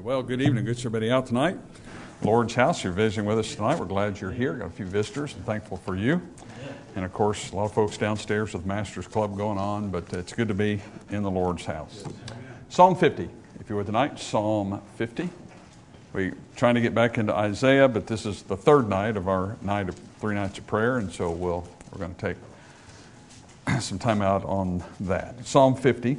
Well, good evening. Good to see everybody out tonight. Lord's House, you're visiting with us tonight. We're glad you're here. Got a few visitors and thankful for you. And of course, a lot of folks downstairs with Masters Club going on, but it's good to be in the Lord's house. Psalm 50, if you're with tonight, Psalm 50. We're trying to get back into Isaiah, but this is the third night of our night of 3 nights of prayer, and so we're going to take some time out on that. Psalm 50.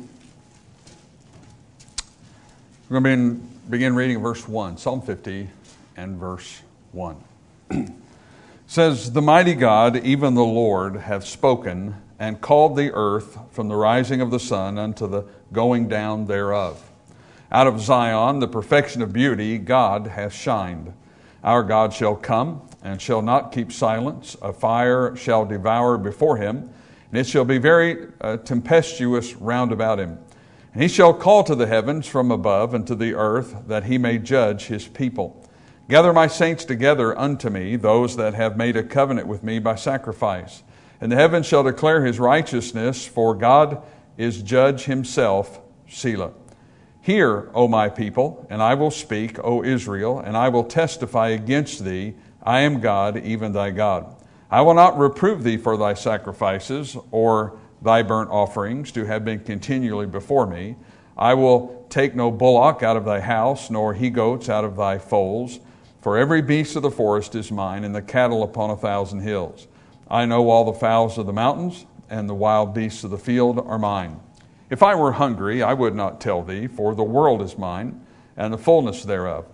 We're going to begin reading verse 1, Psalm 50 and verse 1. It says, "The mighty God, even the Lord, hath spoken, and called the earth from the rising of the sun unto the going down thereof. Out of Zion, the perfection of beauty, God hath shined. Our God shall come, and shall not keep silence. A fire shall devour before him, and it shall be very tempestuous round about him. And he shall call to the heavens from above, and to the earth, that he may judge his people. Gather my saints together unto me, those that have made a covenant with me by sacrifice. And the heavens shall declare his righteousness, for God is judge himself. Selah. Hear, O my people, and I will speak, O Israel, and I will testify against thee. I am God, even thy God. I will not reprove thee for thy sacrifices, or thy burnt offerings to have been continually before me. I will take no bullock out of thy house, nor he-goats out of thy folds. For every beast of the forest is mine, and the cattle upon 1,000 hills. I know all the fowls of the mountains, and the wild beasts of the field are mine. If I were hungry, I would not tell thee, for the world is mine, and the fullness thereof.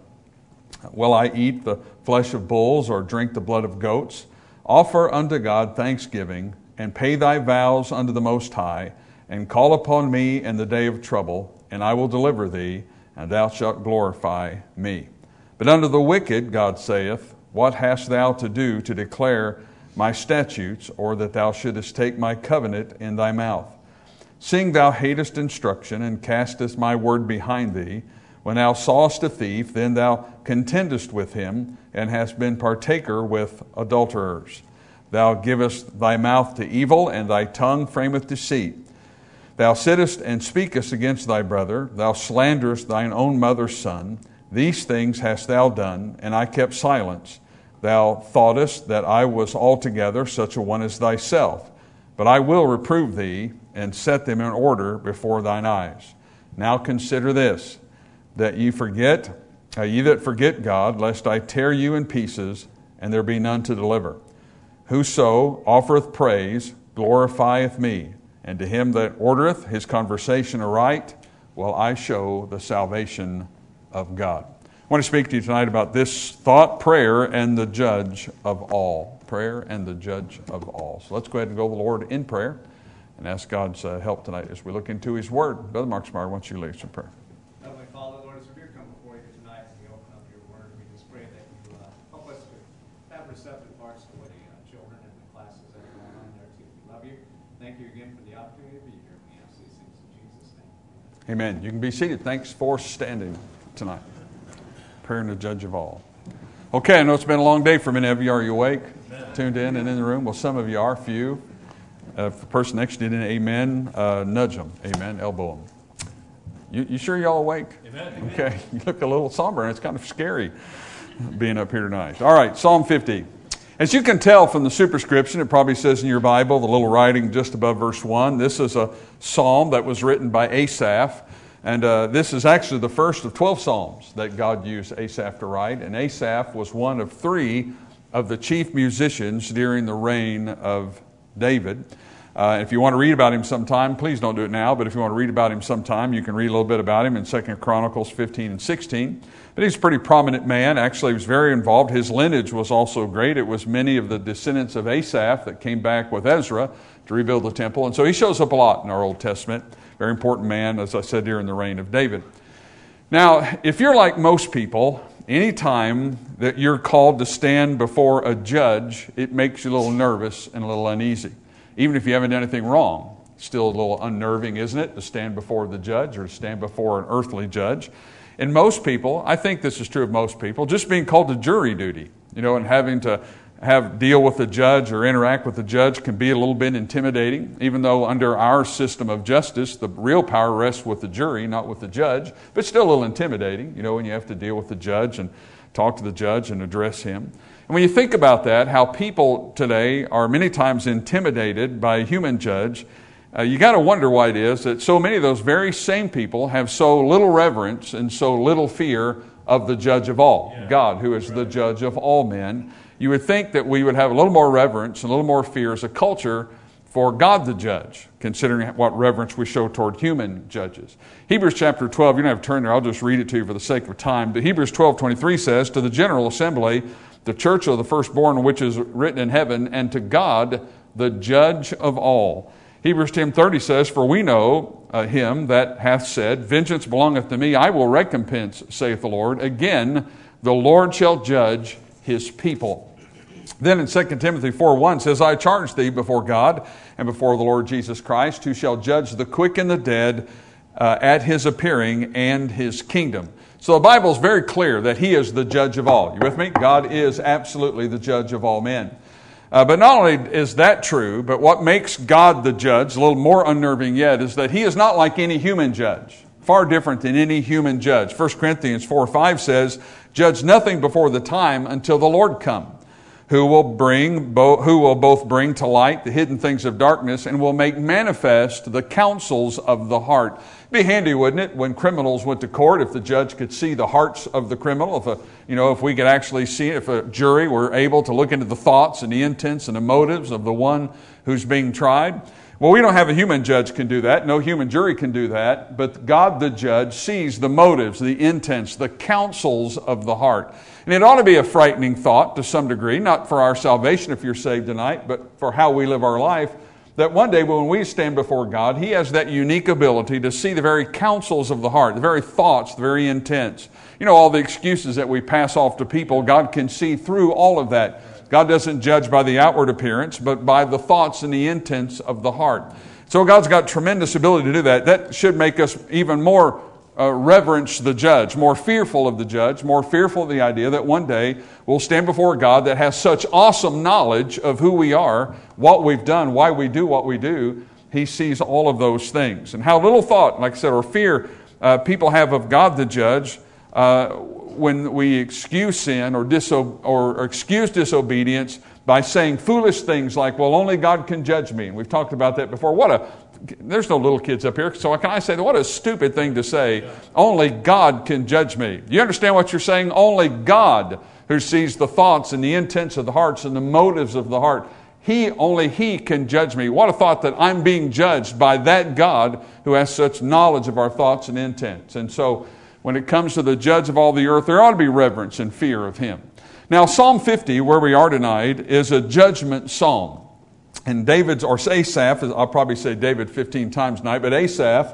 Will I eat the flesh of bulls, or drink the blood of goats? Offer unto God thanksgiving, and pay thy vows unto the Most High, and call upon me in the day of trouble, and I will deliver thee, and thou shalt glorify me. But unto the wicked, God saith, what hast thou to do to declare my statutes, or that thou shouldest take my covenant in thy mouth? Seeing thou hatest instruction, and castest my word behind thee, when thou sawest a thief, then thou contendest with him, and hast been partaker with adulterers. Thou givest thy mouth to evil, and thy tongue frameth deceit. Thou sittest and speakest against thy brother. Thou slanderest thine own mother's son. These things hast thou done, and I kept silence. Thou thoughtest that I was altogether such a one as thyself. But I will reprove thee, and set them in order before thine eyes. Now consider this, that ye that forget God, lest I tear you in pieces, and there be none to deliver. Whoso offereth praise glorifieth me, and to him that ordereth his conversation aright will I show the salvation of God." I want to speak to you tonight about this thought, prayer and the judge of all. Prayer and the judge of all. So let's go ahead and go to the Lord in prayer and ask God's help tonight as we look into His Word. Brother Mark Smart, why don't you lead us in prayer? Heavenly Father, Lord, as we do come before you tonight as we open up your Word, we just pray that you help us to have receptive hearts to what the children and the classes that are going on there too. We love you. Thank you again for the opportunity to be here. We ask these things in Jesus' name. Amen. You can be seated. Thanks for standing tonight. Prayer and the judge of all. Okay, I know it's been a long day for many of you. Are you awake? Amen. Tuned in and in the room? Well, some of you are, few. If the person next to you didn't amen, nudge them. Amen. Elbow them. You sure y'all awake? Amen. Okay. You look a little somber, and it's kind of scary being up here tonight. All right, Psalm 50. As you can tell from the superscription, it probably says in your Bible, the little writing just above verse 1, this is a psalm that was written by Asaph. And this is actually the first of 12 psalms that God used Asaph to write. And Asaph was one of 3 of the chief musicians during the reign of David. If you want to read about him sometime, please don't do it now, but if you want to read about him sometime, you can read a little bit about him in 2 Chronicles 15 and 16. But he's a pretty prominent man. Actually, he was very involved. His lineage was also great. It was many of the descendants of Asaph that came back with Ezra to rebuild the temple. And so he shows up a lot in our Old Testament. Very important man, as I said, during the reign of David. Now, if you're like most people, anytime that you're called to stand before a judge, it makes you a little nervous and a little uneasy. Even if you haven't done anything wrong, it's still a little unnerving, isn't it, to stand before the judge or to stand before an earthly judge. And most people, I think this is true of most people, just being called to jury duty, and having to deal with the judge or interact with the judge can be a little bit intimidating, even though under our system of justice, the real power rests with the jury, not with the judge, but still a little intimidating, when you have to deal with the judge and talk to the judge and address him. And when you think about that, how people today are many times intimidated by a human judge, you got to wonder why it is that so many of those very same people have so little reverence and so little fear of the judge of all, God, who is the judge of all men. You would think that we would have a little more reverence and a little more fear as a culture for God the judge, considering what reverence we show toward human judges. Hebrews chapter 12, you don't have to turn there, I'll just read it to you for the sake of time. But Hebrews 12:23 says, to the general assembly, the church of the firstborn which is written in heaven, and to God, the judge of all. Hebrews 10:30 says, for we know him that hath said, vengeance belongeth to me, I will recompense, saith the Lord. Again, the Lord shall judge his people. Then in 2 Timothy 4:1 says, I charge thee before God and before the Lord Jesus Christ, who shall judge the quick and the dead at his appearing and his kingdom. So the Bible is very clear that he is the judge of all. You with me? God is absolutely the judge of all men. But not only is that true, but what makes God the judge a little more unnerving yet is that he is not like any human judge. Far different than any human judge. 1 Corinthians 4:5 says, judge nothing before the time until the Lord come, who will both bring to light the hidden things of darkness and will make manifest the counsels of the heart. It'd be handy, wouldn't it, when criminals went to court, if the judge could see the hearts of the criminal, if we could actually see it, if a jury were able to look into the thoughts and the intents and the motives of the one who's being tried. Well, we don't have a human judge can do that. No human jury can do that. But God the judge sees the motives, the intents, the counsels of the heart. And it ought to be a frightening thought to some degree, not for our salvation if you're saved tonight, but for how we live our life, that one day when we stand before God, he has that unique ability to see the very counsels of the heart, the very thoughts, the very intents. All the excuses that we pass off to people, God can see through all of that. God doesn't judge by the outward appearance, but by the thoughts and the intents of the heart. So God's got tremendous ability to do that. That should make us even more reverence the judge, more fearful of the judge, more fearful of the idea that one day we'll stand before God that has such awesome knowledge of who we are, what we've done, why we do what we do. He sees all of those things. And how little thought, like I said, or fear people have of God the judge when we excuse sin or excuse disobedience by saying foolish things like, well, only God can judge me. And we've talked about that before. There's no little kids up here, so can I say, what a stupid thing to say, only God can judge me. You understand what you're saying? Only God, who sees the thoughts and the intents of the hearts and the motives of the heart, only He can judge me. What a thought that I'm being judged by that God who has such knowledge of our thoughts and intents. And so when it comes to the judge of all the earth, there ought to be reverence and fear of Him. Now, Psalm 50, where we are tonight, is a judgment psalm. And Asaph, I'll probably say David 15 times tonight, but Asaph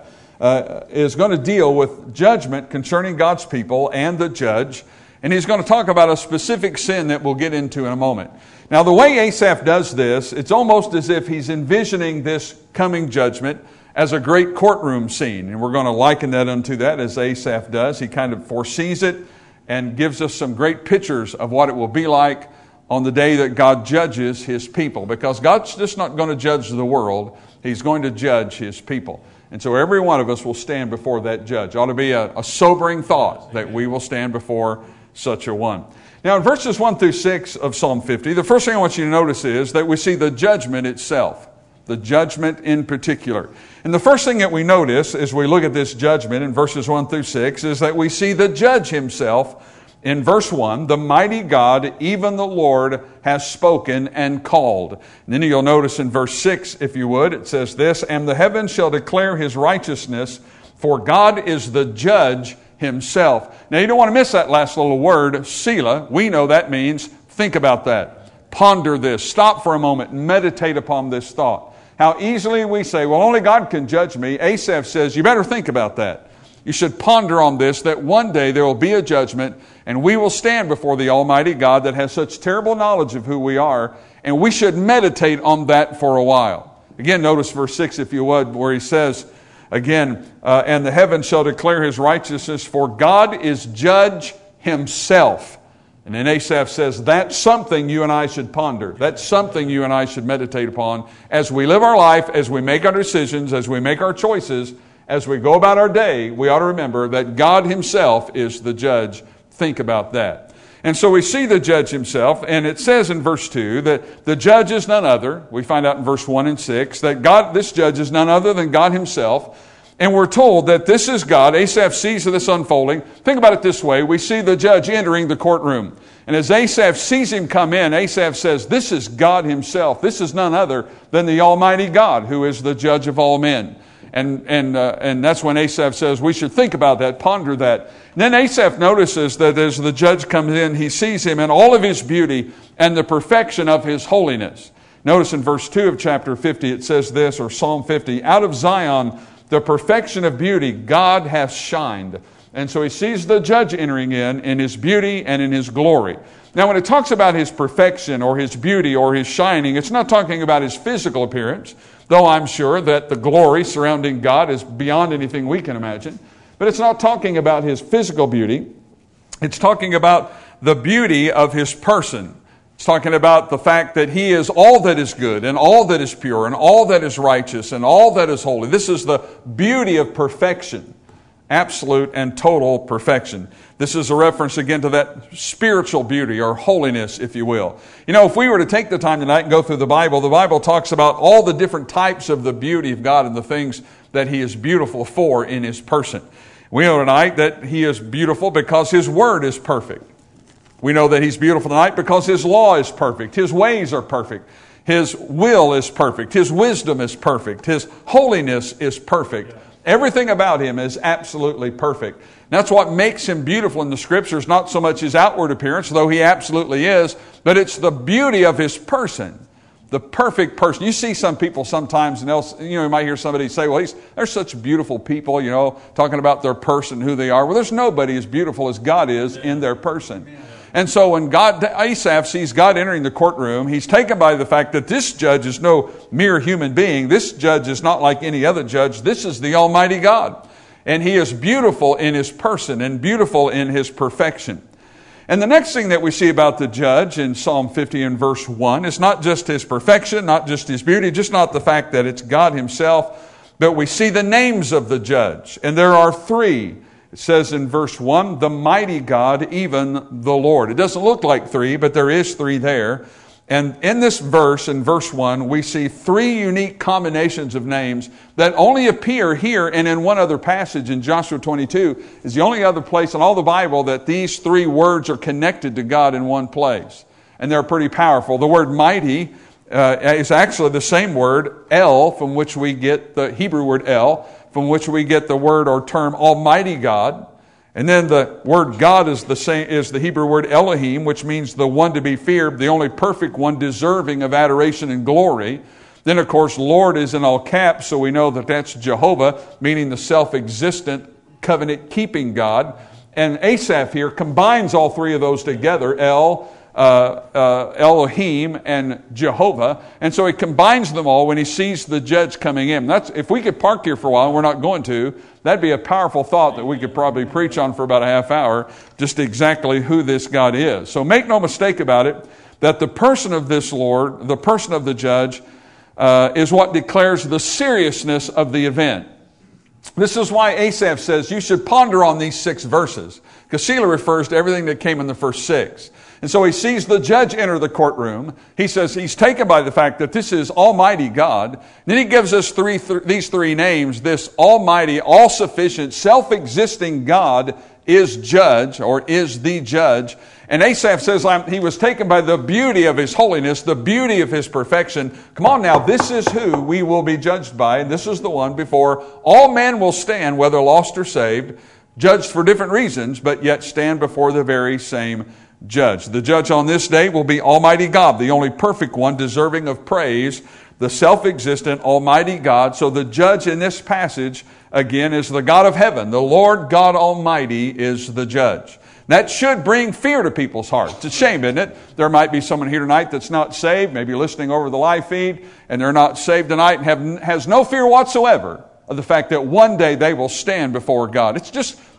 is going to deal with judgment concerning God's people and the judge. And he's going to talk about a specific sin that we'll get into in a moment. Now, the way Asaph does this, it's almost as if he's envisioning this coming judgment as a great courtroom scene. And we're going to liken that unto that, as Asaph does. He kind of foresees it and gives us some great pictures of what it will be like on the day that God judges His people. Because God's just not going to judge the world. He's going to judge His people. And so every one of us will stand before that judge. It ought to be a sobering thought that we will stand before such a one. Now in verses 1 through 6 of Psalm 50, the first thing I want you to notice is that we see the judgment itself. The judgment in particular. And the first thing that we notice as we look at this judgment in verses 1 through 6 is that we see the judge himself. In verse 1, the mighty God, even the Lord, has spoken and called. And then you'll notice in verse 6, if you would, it says this, and the heavens shall declare His righteousness, for God is the judge Himself. Now you don't want to miss that last little word, Selah. We know that means think about that. Ponder this. Stop for a moment and meditate upon this thought. How easily we say, well, only God can judge me. Asaph says, you better think about that. You should ponder on this, that one day there will be a judgment and we will stand before the Almighty God that has such terrible knowledge of who we are, and we should meditate on that for a while. Again, notice verse 6, if you would, where he says, again, and the heavens shall declare His righteousness, for God is judge Himself. And then Asaph says, that's something you and I should ponder. That's something you and I should meditate upon as we live our life, as we make our decisions, as we make our choices, as we go about our day. We ought to remember that God himself is the judge. Think about that. And so we see the judge himself, and it says in verse 2 that the judge is none other. We find out in verse 1 and 6 that this judge is none other than God himself. And we're told that this is God. Asaph sees this unfolding. Think about it this way. We see the judge entering the courtroom. And as Asaph sees him come in, Asaph says, this is God himself. This is none other than the Almighty God, who is the judge of all men. And that's when Asaph says, we should think about that, ponder that. And then Asaph notices that as the judge comes in, he sees him in all of his beauty and the perfection of his holiness. Notice in verse 2 of chapter 50, it says this, or Psalm 50, out of Zion, the perfection of beauty, God hath shined. And so he sees the judge entering in his beauty and in his glory. Now, when it talks about his perfection or his beauty or his shining, it's not talking about his physical appearance, though I'm sure that the glory surrounding God is beyond anything we can imagine. But it's not talking about his physical beauty. It's talking about the beauty of his person. It's talking about the fact that he is all that is good and all that is pure and all that is righteous and all that is holy. This is the beauty of perfection, absolute and total perfection. This is a reference again to that spiritual beauty or holiness, if you will. You know, if we were to take the time tonight and go through the Bible talks about all the different types of the beauty of God and the things that he is beautiful for in his person. We know tonight that he is beautiful because his word is perfect. We know that he's beautiful tonight because his law is perfect. His ways are perfect. His will is perfect. His wisdom is perfect. His holiness is perfect. Everything about him is absolutely perfect. That's what makes him beautiful in the Scriptures, not so much his outward appearance, though he absolutely is, but it's the beauty of his person, the perfect person. You see some people sometimes, and you might hear somebody say, well, they're such beautiful people, talking about their person, who they are. Well, there's nobody as beautiful as God is in their person. And so when Asaph sees God entering the courtroom, he's taken by the fact that this judge is no mere human being. This judge is not like any other judge. This is the Almighty God. And he is beautiful in his person and beautiful in his perfection. And the next thing that we see about the judge in Psalm 50 and verse 1 is not just his perfection, not just his beauty, just not the fact that it's God himself, but we see the names of the judge. And there are three. It says in verse 1, the mighty God, even the Lord. It doesn't look like three, but there is three there. And in this verse, in verse 1, we see three unique combinations of names that only appear here and in one other passage in Joshua 22. Is the only other place in all the Bible that these three words are connected to God in one place. And they're pretty powerful. The word mighty is actually the same word, El, from which we get the Hebrew word El, from which we get the word or term Almighty God. And then the word God is the Hebrew word Elohim, which means the one to be feared, the only perfect one deserving of adoration and glory. Then, of course, Lord is in all caps, so we know that that's Jehovah, meaning the self-existent, covenant-keeping God. And Asaph here combines all three of those together, Elohim and Jehovah. And so he combines them all when he sees the judge coming in. If we could park here for a while, and we're not going to, that'd be a powerful thought that we could probably preach on for about a half hour, just exactly who this God is. So make no mistake about it, that the person of this Lord, the person of the judge, is what declares the seriousness of the event. This is why Asaph says you should ponder on these 6 verses, because Sheila refers to everything that came in the first 6. And so he sees the judge enter the courtroom. He says he's taken by the fact that this is Almighty God. Then he gives us these three names. This Almighty, all-sufficient, self-existing God is judge, or is the judge. And Asaph says he was taken by the beauty of his holiness, the beauty of his perfection. Come on now, this is who we will be judged by. And this is the one before all men will stand, whether lost or saved, judged for different reasons, but yet stand before the very same judge. The judge on this day will be Almighty God, the only perfect one, deserving of praise, the self-existent Almighty God. So the judge in this passage, again, is the God of heaven. The Lord God Almighty is the judge. That should bring fear to people's hearts. It's a shame, isn't it? There might be someone here tonight that's not saved, maybe listening over the live feed, and they're not saved tonight and has no fear whatsoever of the fact that one day they will stand before God. It's just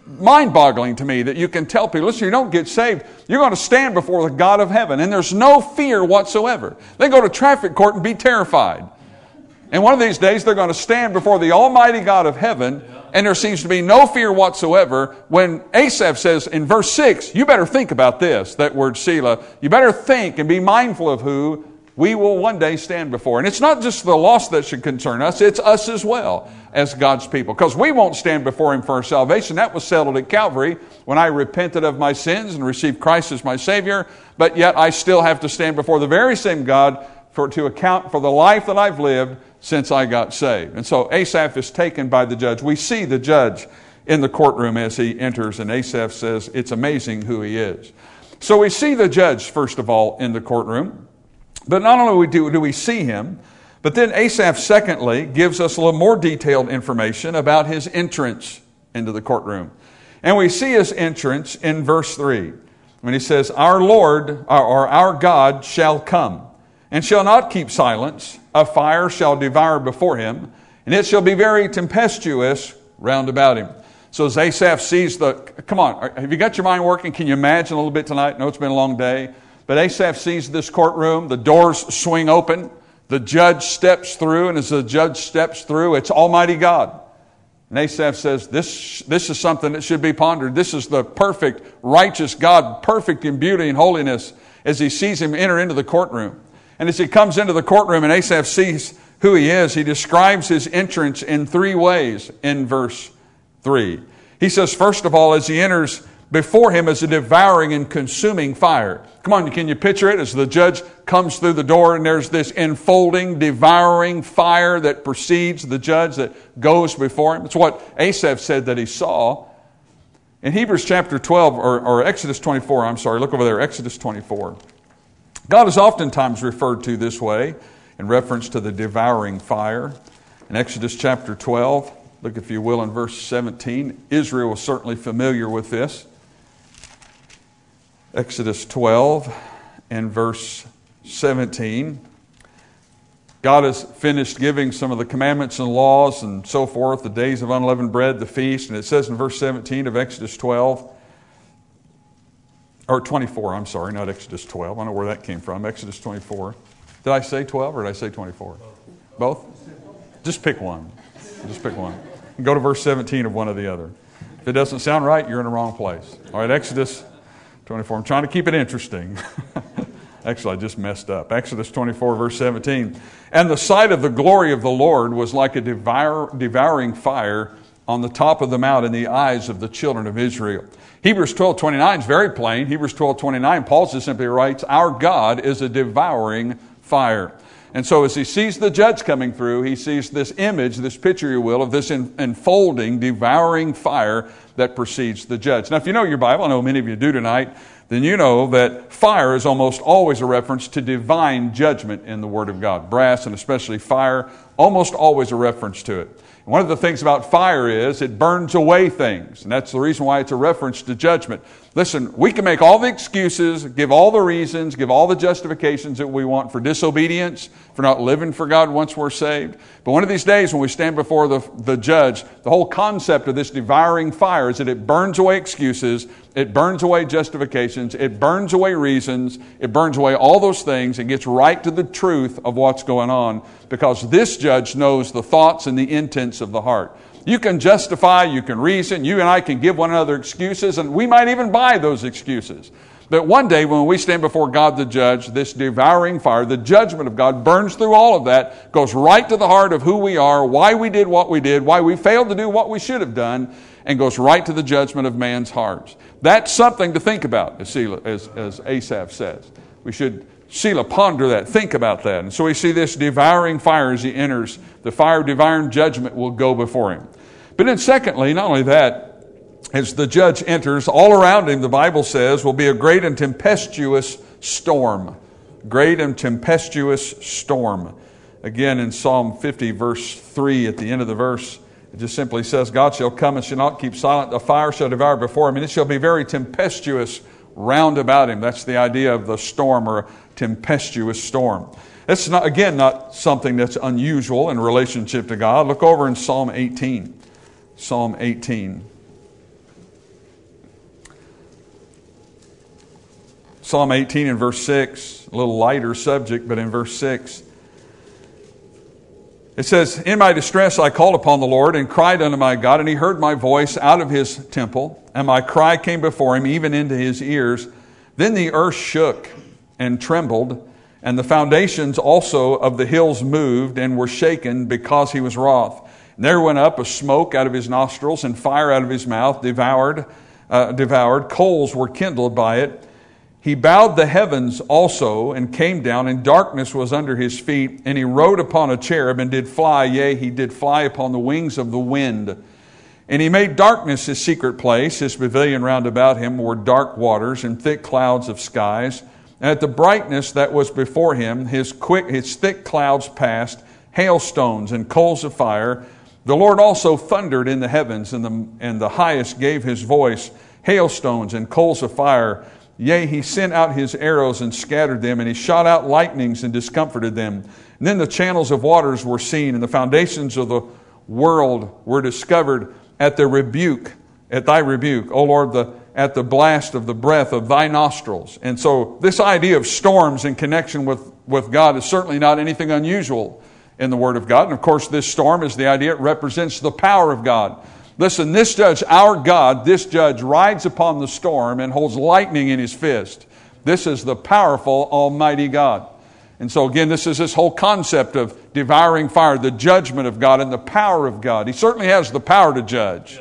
mind-boggling to me that you can tell people, listen, you don't get saved, you're going to stand before the God of heaven, and there's no fear whatsoever. They go to traffic court and be terrified. And one of these days, they're going to stand before the Almighty God of heaven, and there seems to be no fear whatsoever. When Asaph says in verse 6, you better think about this, that word Selah. You better think and be mindful of who we will one day stand before. And it's not just the lost that should concern us, it's us as well as God's people. Because we won't stand before Him for our salvation. That was settled at Calvary when I repented of my sins and received Christ as my Savior. But yet I still have to stand before the very same God to account for the life that I've lived since I got saved. And so Asaph is taken by the judge. We see the judge in the courtroom as he enters, and Asaph says it's amazing who he is. So we see the judge, first of all, in the courtroom. But not only do we see him, but then Asaph, secondly, gives us a little more detailed information about his entrance into the courtroom. And we see his entrance in verse 3, when he says, Our Lord, or our God, shall come, and shall not keep silence. A fire shall devour before him, and it shall be very tempestuous round about him. So as Asaph sees come on, have you got your mind working? Can you imagine a little bit tonight? I know it's been a long day. But Asaph sees this courtroom, the doors swing open, the judge steps through, and as the judge steps through, it's Almighty God. And Asaph says, this is something that should be pondered. This is the perfect, righteous God, perfect in beauty and holiness, as he sees him enter into the courtroom. And as he comes into the courtroom and Asaph sees who he is, he describes his entrance in 3 ways in verse 3. He says, first of all, as he enters, before him is a devouring and consuming fire. Come on, can you picture it? As the judge comes through the door and there's this enfolding, devouring fire that precedes the judge, that goes before him. It's what Asaph said that he saw. In Hebrews chapter 12, or Exodus 24, look over there, Exodus 24. God is oftentimes referred to this way in reference to the devouring fire. In Exodus chapter 12, look if you will in verse 17. Israel was certainly familiar with this. Exodus 12 and verse 17. God has finished giving some of the commandments and laws and so forth, the days of unleavened bread, the feast. And it says in verse 17 of Exodus 12, or 24, not Exodus 12. I don't know where that came from. Exodus 24. Did I say 12 or did I say 24? Both? Just pick one. Go to verse 17 of one or the other. If it doesn't sound right, you're in the wrong place. All right, Exodus 24. I'm trying to keep it interesting. Actually, I just messed up. Exodus 24, verse 17. And the sight of the glory of the Lord was like a devouring fire on the top of the mount in the eyes of the children of Israel. Hebrews 12:29 is very plain. Hebrews 12:29, Paul just simply writes, Our God is a devouring fire. And so as he sees the judge coming through, he sees this image, this picture, you will, of this enfolding, devouring fire that precedes the judge. Now, if you know your Bible, I know many of you do tonight, then you know that fire is almost always a reference to divine judgment in the Word of God. Brass, and especially fire, almost always a reference to it. One of the things about fire is it burns away things, and that's the reason why it's a reference to judgment. Listen, we can make all the excuses, give all the reasons, give all the justifications that we want for disobedience, for not living for God once we're saved. But one of these days when we stand before the judge, the whole concept of this devouring fire is that it burns away excuses, it burns away justifications, it burns away reasons, it burns away all those things and gets right to the truth of what's going on, because this judge knows the thoughts and the intents of the heart. You can justify, you can reason, you and I can give one another excuses, and we might even buy those excuses. But one day when we stand before God the judge, this devouring fire, the judgment of God burns through all of that, goes right to the heart of who we are, why we did what we did, why we failed to do what we should have done, and goes right to the judgment of man's hearts. That's something to think about, as Asaph says. We should, Selah, ponder that, think about that. And so we see this devouring fire as he enters. The fire of divine judgment will go before him. But then secondly, not only that, as the judge enters, all around him, the Bible says, will be a great and tempestuous storm. Great and tempestuous storm. Again, in Psalm 50, verse 3, at the end of the verse, it just simply says, God shall come and shall not keep silent. The fire shall devour before him, and it shall be very tempestuous round about him. That's the idea of the storm, or a tempestuous storm. That's not something that's unusual in relationship to God. Look over in Psalm 18. Psalm 18. Psalm 18 and verse 6, a little lighter subject, but in verse 6, it says, "In my distress I called upon the Lord and cried unto my God, and he heard my voice out of his temple, and my cry came before him, even into his ears. Then the earth shook and trembled, and the foundations also of the hills moved and were shaken because he was wroth. And there went up a smoke out of his nostrils, and fire out of his mouth devoured. Coals were kindled by it. He bowed the heavens also, and came down, and darkness was under his feet. And he rode upon a cherub, and did fly, yea, he did fly upon the wings of the wind. And he made darkness his secret place. His pavilion round about him were dark waters, and thick clouds of skies. And at the brightness that was before him, his thick clouds passed, hailstones and coals of fire. The Lord also thundered in the heavens, and the highest gave his voice, hailstones and coals of fire. Yea, he sent out his arrows and scattered them, and he shot out lightnings and discomforted them. And then the channels of waters were seen, and the foundations of the world were discovered at thy rebuke, O Lord, at the blast of the breath of thy nostrils." And so this idea of storms in connection with God is certainly not anything unusual in the Word of God. And of course, this storm is the idea, it represents the power of God. Listen, this judge, our God, this judge rides upon the storm and holds lightning in his fist. This is the powerful, almighty God. And so again, this is this whole concept of devouring fire, the judgment of God and the power of God. He certainly has the power to judge.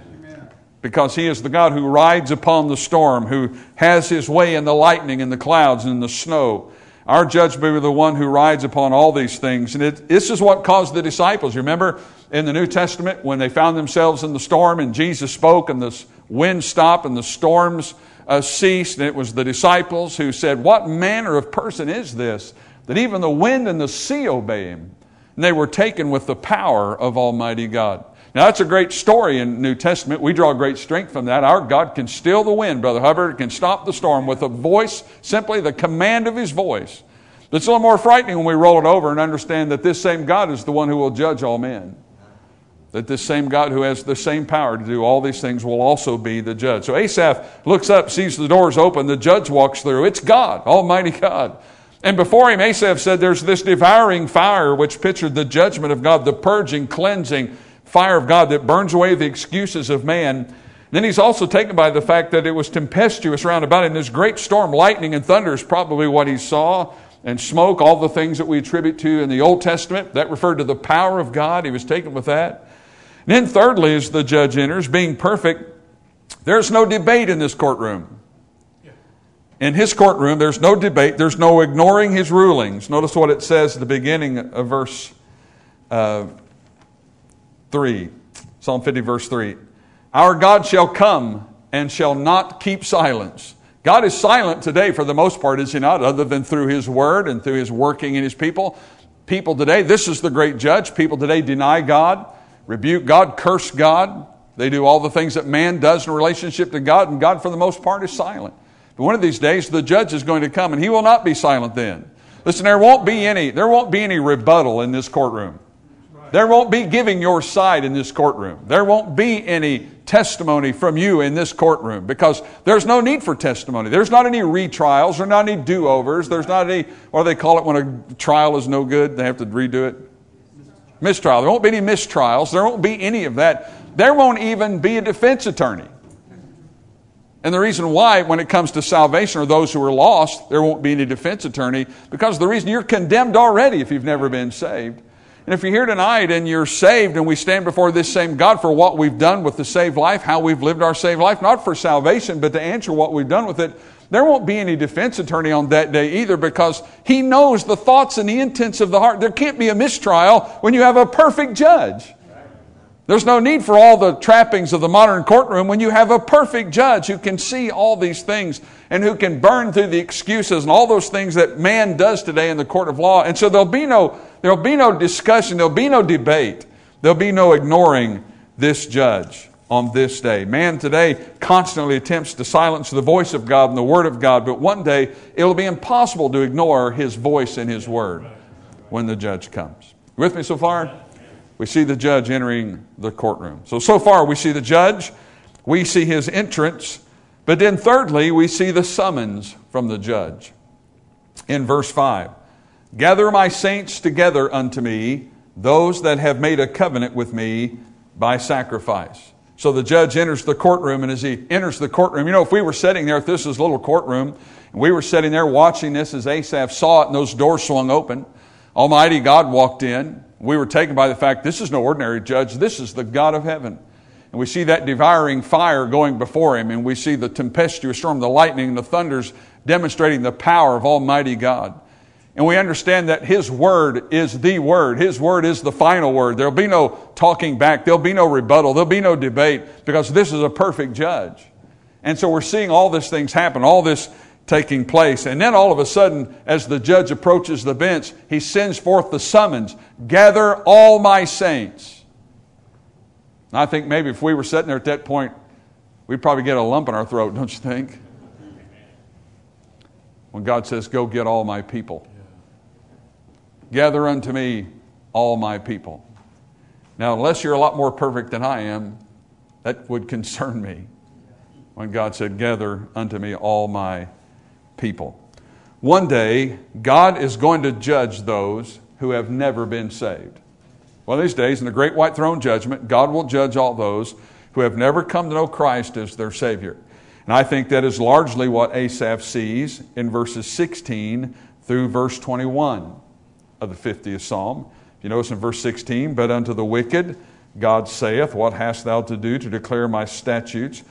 Because he is the God who rides upon the storm, who has his way in the lightning and the clouds and in the snow. Our judge will be the one who rides upon all these things. And this is what caused the disciples. You remember in the New Testament when they found themselves in the storm and Jesus spoke and the wind stopped and the storms ceased. And it was the disciples who said, "What manner of person is this, that even the wind and the sea obey him?" And they were taken with the power of Almighty God. Now that's a great story in the New Testament. We draw great strength from that. Our God can still the wind, Brother Hubbard, can stop the storm with a voice, simply the command of his voice. It's a little more frightening when we roll it over and understand that this same God is the one who will judge all men. That this same God who has the same power to do all these things will also be the judge. So Asaph looks up, sees the doors open, the judge walks through. It's God, Almighty God. And before him, Asaph said there's this devouring fire which pictured the judgment of God, the purging, cleansing fire of God that burns away the excuses of man. And then he's also taken by the fact that it was tempestuous round about him. This great storm, lightning and thunder is probably what he saw, and smoke, all the things that we attribute to in the Old Testament. That referred to the power of God. He was taken with that. And then thirdly, as the judge enters, being perfect, there's no debate in this courtroom. In his courtroom, there's no debate. There's no ignoring his rulings. Notice what it says at the beginning of verse 3. Psalm 50, verse 3. "Our God shall come and shall not keep silence." God is silent today for the most part, is he not? Other than through his word and through his working in his people. People today, this is the great judge. People today deny God, rebuke God, curse God. They do all the things that man does in relationship to God, and God for the most part is silent. But one of these days, the judge is going to come, and he will not be silent then. Listen, there won't be any rebuttal in this courtroom. There won't be giving your side in this courtroom. There won't be any testimony from you in this courtroom, because there's no need for testimony. There's not any retrials. There's not any do-overs. There's not any, what do they call it when a trial is no good? They have to redo it? Mistrial. There won't be any mistrials. There won't be any of that. There won't even be a defense attorney. And the reason why, when it comes to salvation or those who are lost, there won't be any defense attorney, because the reason you're condemned already if you've never been saved. And if you're here tonight and you're saved, and we stand before this same God for what we've done with the saved life, how we've lived our saved life, not for salvation, but to answer what we've done with it, there won't be any defense attorney on that day either, because he knows the thoughts and the intents of the heart. There can't be a mistrial when you have a perfect judge. There's no need for all the trappings of the modern courtroom when you have a perfect judge who can see all these things and who can burn through the excuses and all those things that man does today in the court of law. And so there'll be no discussion, there'll be no debate, there'll be no ignoring this judge on this day. Man today constantly attempts to silence the voice of God and the Word of God, but one day it'll be impossible to ignore His voice and His Word when the judge comes. You with me so far? We see the judge entering the courtroom. So far we see the judge, we see his entrance, But then thirdly, we see the summons from the judge. In verse 5, gather my saints together unto me, those that have made a covenant with me by sacrifice. So the judge enters the courtroom, and as he enters the courtroom, if we were sitting there, if this is a little courtroom, and we were sitting there watching this as Asaph saw it and those doors swung open, Almighty God walked in. We were taken by the fact this is no ordinary judge, this is the God of heaven. And we see that devouring fire going before him, and we see the tempestuous storm, the lightning, and the thunders demonstrating the power of Almighty God. And we understand that His Word is the Word. His Word is the final word. There'll be no talking back. There'll be no rebuttal. There'll be no debate, because this is a perfect judge. And so we're seeing all these things happen, all this taking place. And then all of a sudden, as the judge approaches the bench, he sends forth the summons, gather all my saints. And I think maybe if we were sitting there at that point, we'd probably get a lump in our throat, don't you think? When God says, go get all my people. Gather unto me all my people. Now, unless you're a lot more perfect than I am, that would concern me. When God said, gather unto me all my people. One day, God is going to judge those who have never been saved. One of these days, in the great white throne judgment, God will judge all those who have never come to know Christ as their Savior. And I think that is largely what Asaph sees in verses 16 through verse 21 of the 50th Psalm. If you notice in verse 16, but unto the wicked God saith, what hast thou to do to declare my statutes,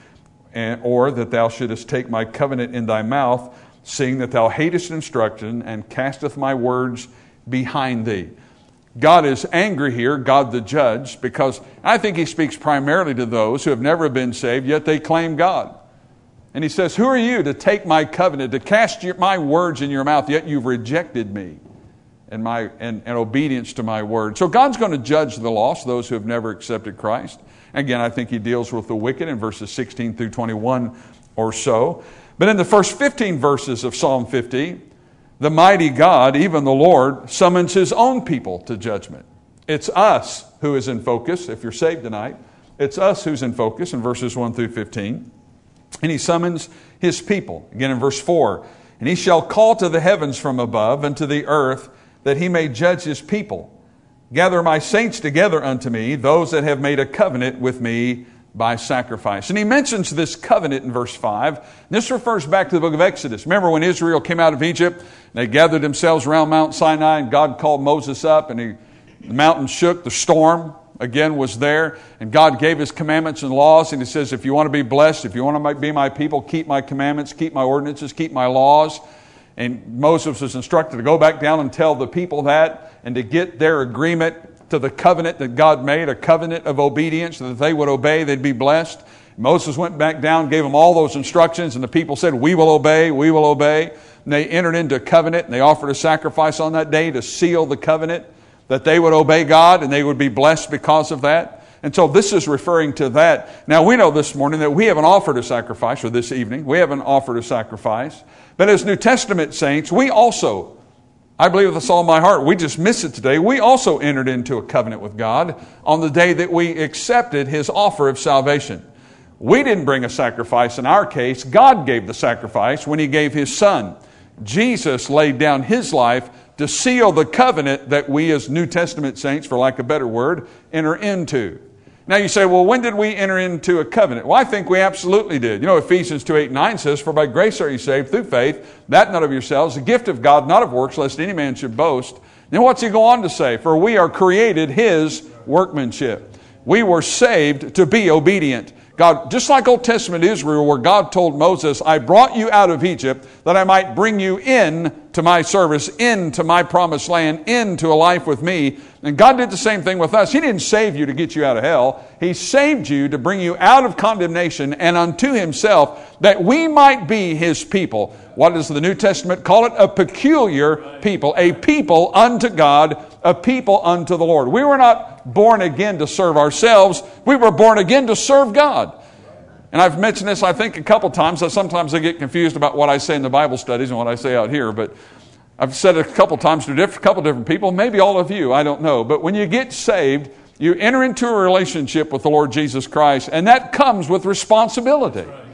or that thou shouldest take my covenant in thy mouth, seeing that thou hatest instruction and casteth my words behind thee. God is angry here, God the judge, because I think He speaks primarily to those who have never been saved, yet they claim God. And He says, who are you to take my covenant, to cast my words in your mouth, yet you've rejected me and obedience to my word. So God's going to judge the lost, those who have never accepted Christ. Again, I think He deals with the wicked in verses 16 through 21 or so. But in the first 15 verses of Psalm 50, the mighty God, even the Lord, summons His own people to judgment. It's us who is in focus, if you're saved tonight. It's us who's in focus in verses 1 through 15. And He summons His people. Again in verse 4, and He shall call to the heavens from above and to the earth, that He may judge His people. Gather my saints together unto me, those that have made a covenant with me by sacrifice. And He mentions this covenant in verse 5. This refers back to the book of Exodus. Remember when Israel came out of Egypt, and they gathered themselves around Mount Sinai, and God called Moses up, and the mountain shook, the storm again was there, and God gave His commandments and laws, and He says, if you want to be blessed, if you want to be my people, keep my commandments, keep my ordinances, keep my laws. And Moses was instructed to go back down and tell the people that, and to get their agreement to the covenant that God made, a covenant of obedience, so that they would obey, they'd be blessed. Moses went back down, gave them all those instructions, and the people said, we will obey, we will obey. And they entered into a covenant, and they offered a sacrifice on that day to seal the covenant, that they would obey God, and they would be blessed because of that. And so this is referring to that. Now we know this morning that we haven't offered a sacrifice, or this evening, we haven't offered a sacrifice. But as New Testament saints, we also, I believe with all of my heart, we just miss it today. We also entered into a covenant with God on the day that we accepted His offer of salvation. We didn't bring a sacrifice in our case. God gave the sacrifice when He gave His Son. Jesus laid down His life to seal the covenant that we as New Testament saints, for lack of a better word, enter into. Now you say, well, when did we enter into a covenant? Well, I think we absolutely did. Ephesians 2:8-9 says, for by grace are you saved through faith, that not of yourselves, the gift of God, not of works, lest any man should boast. Then what's he go on to say? For we are created His workmanship. We were saved to be obedient. God, just like Old Testament Israel, where God told Moses, I brought you out of Egypt that I might bring you in to my service, into my promised land, into a life with me. And God did the same thing with us. He didn't save you to get you out of hell. He saved you to bring you out of condemnation and unto Himself, that we might be His people. What does the New Testament call it? A peculiar people. A people unto God, a people unto the Lord. We were not born again to serve ourselves. We were born again to serve God. And I've mentioned this, I think, a couple times. Sometimes I get confused about what I say in the Bible studies and what I say out here. But I've said it a couple times to a couple different people, maybe all of you, I don't know. But when you get saved, you enter into a relationship with the Lord Jesus Christ, and that comes with responsibility.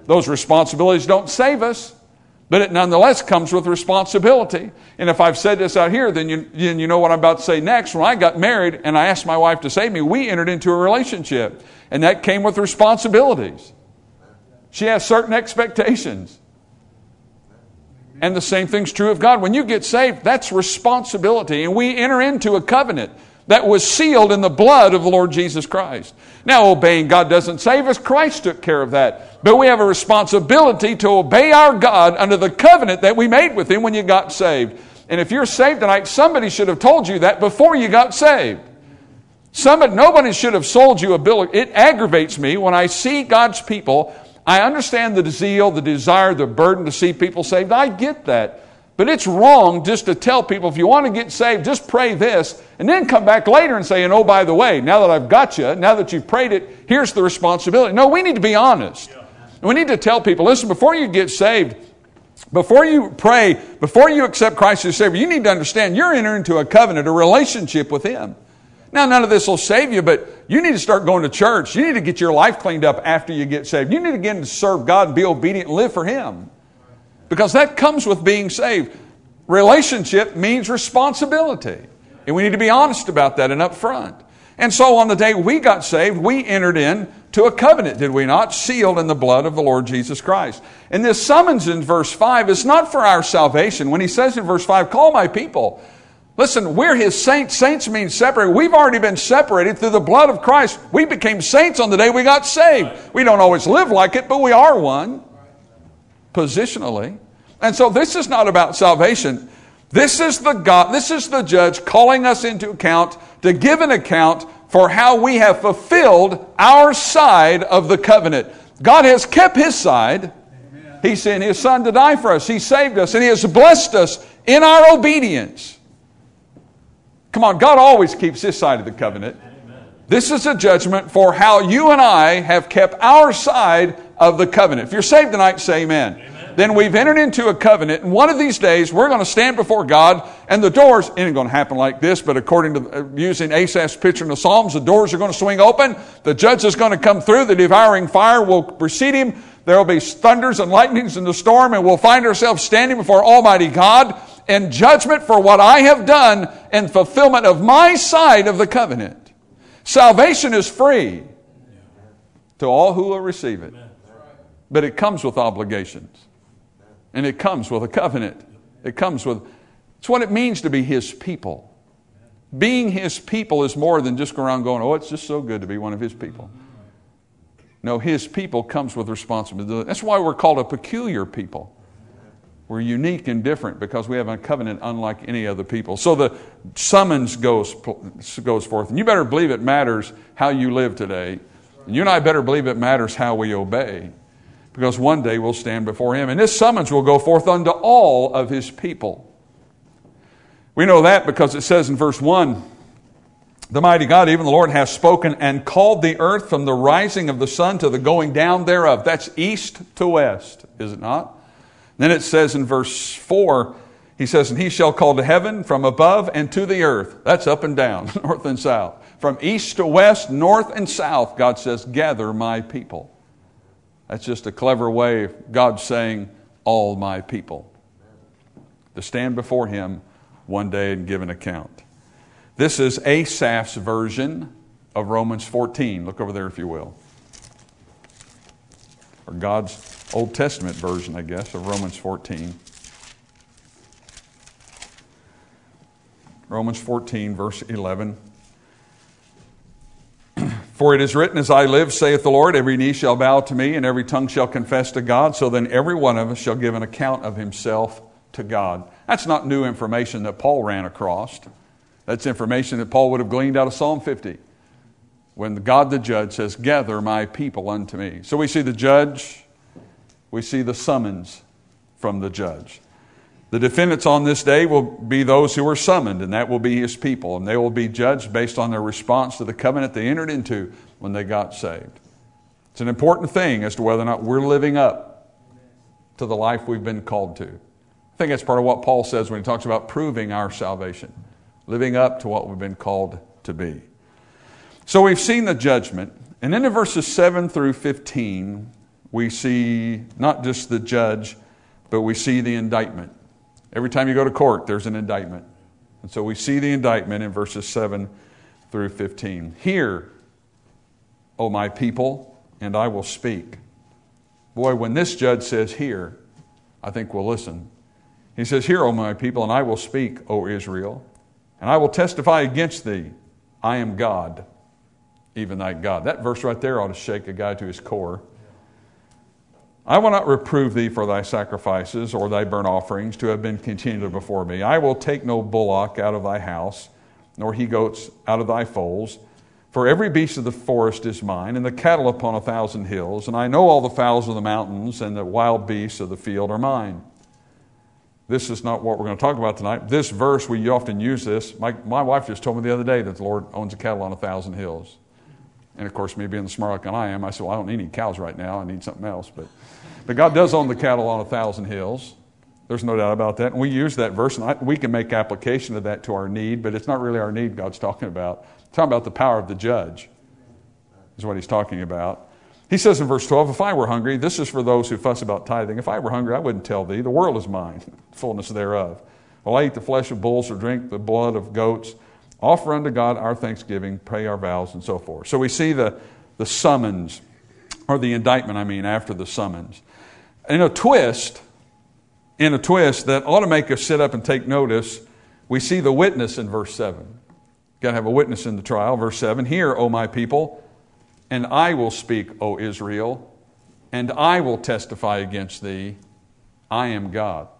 Those responsibilities don't save us, but it nonetheless comes with responsibility. And if I've said this out here, then you know what I'm about to say next. When I got married and I asked my wife to save me, we entered into a relationship. And that came with responsibilities. She has certain expectations. And the same thing's true of God. When you get saved, that's responsibility. And we enter into a covenant that was sealed in the blood of the Lord Jesus Christ. Now, obeying God doesn't save us. Christ took care of that. But we have a responsibility to obey our God under the covenant that we made with Him when you got saved. And if you're saved tonight, somebody should have told you that before you got saved. Nobody should have sold you a bill. It aggravates me when I see God's people. I understand the zeal, the desire, the burden to see people saved. I get that. But it's wrong just to tell people, if you want to get saved, just pray this, and then come back later and say, and oh, by the way, now that I've got you, now that you've prayed it, here's the responsibility. No, we need to be honest. We need to tell people, listen, before you get saved, before you pray, before you accept Christ as Savior, you need to understand you're entering into a covenant, a relationship with Him. Now, none of this will save you, but you need to start going to church. You need to get your life cleaned up after you get saved. You need to begin to serve God and be obedient and live for Him. Because that comes with being saved. Relationship means responsibility. And we need to be honest about that and up front. And so on the day we got saved, we entered into a covenant, did we not? Sealed in the blood of the Lord Jesus Christ. And this summons in verse 5 is not for our salvation. When he says in verse 5, call my people. Listen, we're His saints. Saints mean separated. We've already been separated through the blood of Christ. We became saints on the day we got saved. We don't always live like it, but we are one. Positionally. And so this is not about salvation. This is the judge calling us into account to give an account for how we have fulfilled our side of the covenant. God has kept His side. Amen. He sent His Son to die for us. He saved us, and He has blessed us in our obedience. Come on, God always keeps His side of the covenant. Amen. This is a judgment for how you and I have kept our side of the covenant. If you're saved tonight, say amen. Amen. Then we've entered into a covenant, and one of these days we're going to stand before God, and the doors, it ain't going to happen like this, but according to using Asaph's picture in the Psalms, the doors are going to swing open, the judge is going to come through, the devouring fire will precede him, there will be thunders and lightnings in the storm, and we'll find ourselves standing before Almighty God in judgment for what I have done in fulfillment of my side of the covenant. Salvation is free to all who will receive it. But it comes with obligations. And it comes with a covenant. It's what it means to be His people. Being His people is more than just going around going, oh, it's just so good to be one of His people. No, His people comes with responsibility. That's why we're called a peculiar people. We're unique and different because we have a covenant unlike any other people. So the summons goes forth. And you better believe it matters how you live today. And you and I better believe it matters how we obey. Because one day we'll stand before Him. And this summons will go forth unto all of His people. We know that because it says in verse 1, the mighty God, even the Lord, hath spoken and called the earth from the rising of the sun to the going down thereof. That's east to west, is it not? Then it says in verse 4, He says, and He shall call to heaven from above and to the earth. That's up and down, north and south. From east to west, north and south, God says, gather my people. That's just a clever way of God saying, all my people. To stand before Him one day and give an account. This is Asaph's version of Romans 14. Look over there if you will. Or God's Old Testament version, I guess, of Romans 14. Romans 14, verse 11. For it is written, as I live, saith the Lord, every knee shall bow to me, and every tongue shall confess to God. So then every one of us shall give an account of himself to God. That's not new information that Paul ran across. That's information that Paul would have gleaned out of Psalm 50. When God the judge says, gather my people unto me. So we see the judge, we see the summons from the judge. The defendants on this day will be those who were summoned, and that will be His people. And they will be judged based on their response to the covenant they entered into when they got saved. It's an important thing as to whether or not we're living up to the life we've been called to. I think that's part of what Paul says when he talks about proving our salvation. Living up to what we've been called to be. So we've seen the judgment. And then in verses 7 through 15, we see not just the judge, but we see the indictment. Every time you go to court, there's an indictment. And so we see the indictment in verses 7 through 15. Hear, O my people, and I will speak. Boy, when this judge says hear, I think we'll listen. He says, Hear, O my people, and I will speak, O Israel, and I will testify against thee. I am God, even thy God. That verse right there ought to shake a guy to his core. I will not reprove thee for thy sacrifices or thy burnt offerings to have been continually before me. I will take no bullock out of thy house, nor he-goats out of thy folds. For every beast of the forest is mine, and the cattle upon 1,000 hills. And I know all the fowls of the mountains, and the wild beasts of the field are mine. This is not what we're going to talk about tonight. This verse, we often use this. My wife just told me the other day that the Lord owns a cattle on 1,000 hills. And of course, me being the smart aleck I am, I said, well, I don't need any cows right now. I need something else. But God does own the cattle on 1,000 hills. There's no doubt about that. And we use that verse, and we can make application of that to our need, but it's not really our need God's talking about. He's talking about the power of the judge is what he's talking about. He says in verse 12, if I were hungry, this is for those who fuss about tithing. If I were hungry, I wouldn't tell thee. The world is mine, fullness thereof. Well, I eat the flesh of bulls or drink the blood of goats. Offer unto God our thanksgiving, pray our vows, and so forth. So we see the summons, or the indictment, after the summons. In a twist that ought to make us sit up and take notice, we see the witness in verse 7. Got to have a witness in the trial. Verse 7, Hear, O my people, and I will speak, O Israel, and I will testify against thee. I am God.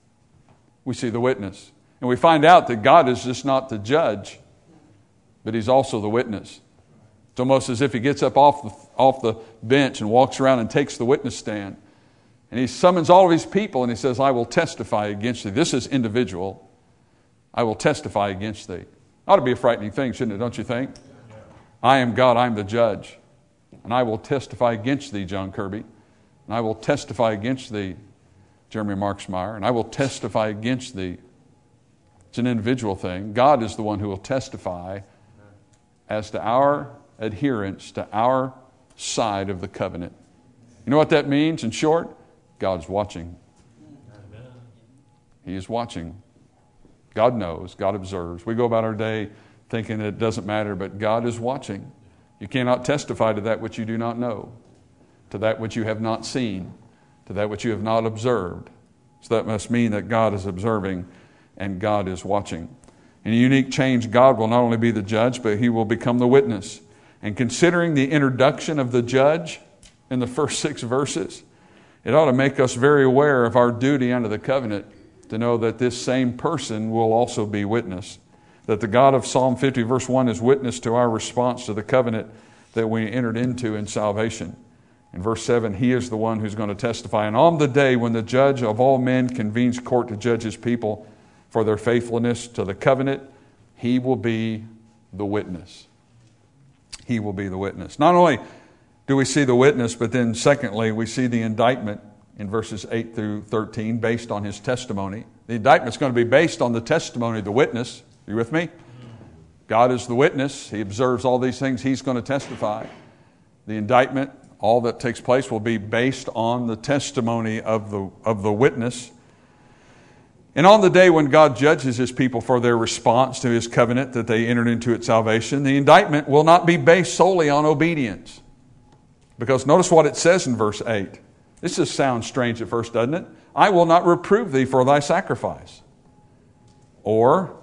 We see the witness. And we find out that God is just not the judge, but he's also the witness. It's almost as if he gets up off the bench and walks around and takes the witness stand. And he summons all of his people and he says, I will testify against thee. This is individual. I will testify against thee. Ought to be a frightening thing, shouldn't it, don't you think? Yeah. I am God, I'm the judge. And I will testify against thee, John Kirby. And I will testify against thee, Jeremy Marksmeyer. And I will testify against thee. It's an individual thing. God is the one who will testify as to our adherence to our side of the covenant. You know what that means in short? God's watching. Amen. He is watching. God knows. God observes. We go about our day thinking it doesn't matter, but God is watching. You cannot testify to that which you do not know, to that which you have not seen, to that which you have not observed. So that must mean that God is observing and God is watching. In a unique change, God will not only be the judge, but he will become the witness. And considering the introduction of the judge in the first 6 verses, it ought to make us very aware of our duty under the covenant to know that this same person will also be witness. That the God of Psalm 50 verse 1 is witness to our response to the covenant that we entered into in salvation. In verse 7, he is the one who's going to testify. And on the day when the judge of all men convenes court to judge his people for their faithfulness to the covenant, he will be the witness. He will be the witness. Not only do we see the witness, but then secondly, we see the indictment in verses 8 through 13 based on his testimony. The indictment's going to be based on the testimony of the witness. Are you with me? God is the witness. He observes all these things. He's going to testify. The indictment, all that takes place, will be based on the testimony of the witness. And on the day when God judges his people for their response to his covenant that they entered into at salvation, the indictment will not be based solely on obedience. Because notice what it says in verse 8. This just sounds strange at first, doesn't it? I will not reprove thee for thy sacrifice, or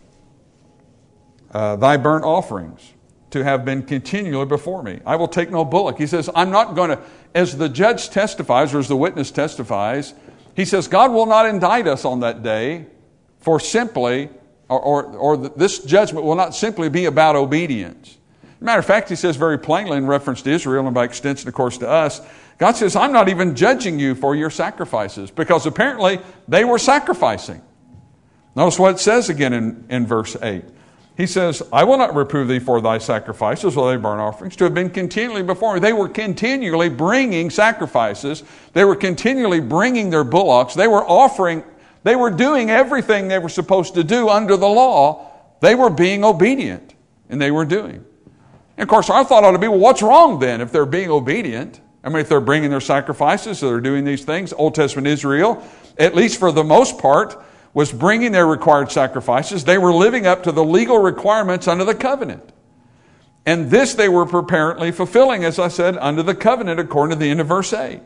thy burnt offerings, to have been continually before me. I will take no bullock. He says, I'm not going to, as the judge testifies, or as the witness testifies, he says, God will not indict us on that day for simply, or this judgment will not simply be about obedience. As a matter of fact, he says very plainly in reference to Israel and by extension, of course, to us, God says, I'm not even judging you for your sacrifices, because apparently they were sacrificing. Notice what it says again in verse 8. He says, I will not reprove thee for thy sacrifices or thy burnt offerings, to have been continually before me. They were continually bringing sacrifices. They were continually bringing their bullocks. They were offering, they were doing everything they were supposed to do under the law. They were being obedient, and they were doing. And of course, our thought ought to be, well, what's wrong then if they're being obedient? I mean, if they're bringing their sacrifices, so they're doing these things. Old Testament Israel, at least for the most part, was bringing their required sacrifices. They were living up to the legal requirements under the covenant. And this they were apparently fulfilling, as I said, under the covenant according to the end of verse 8.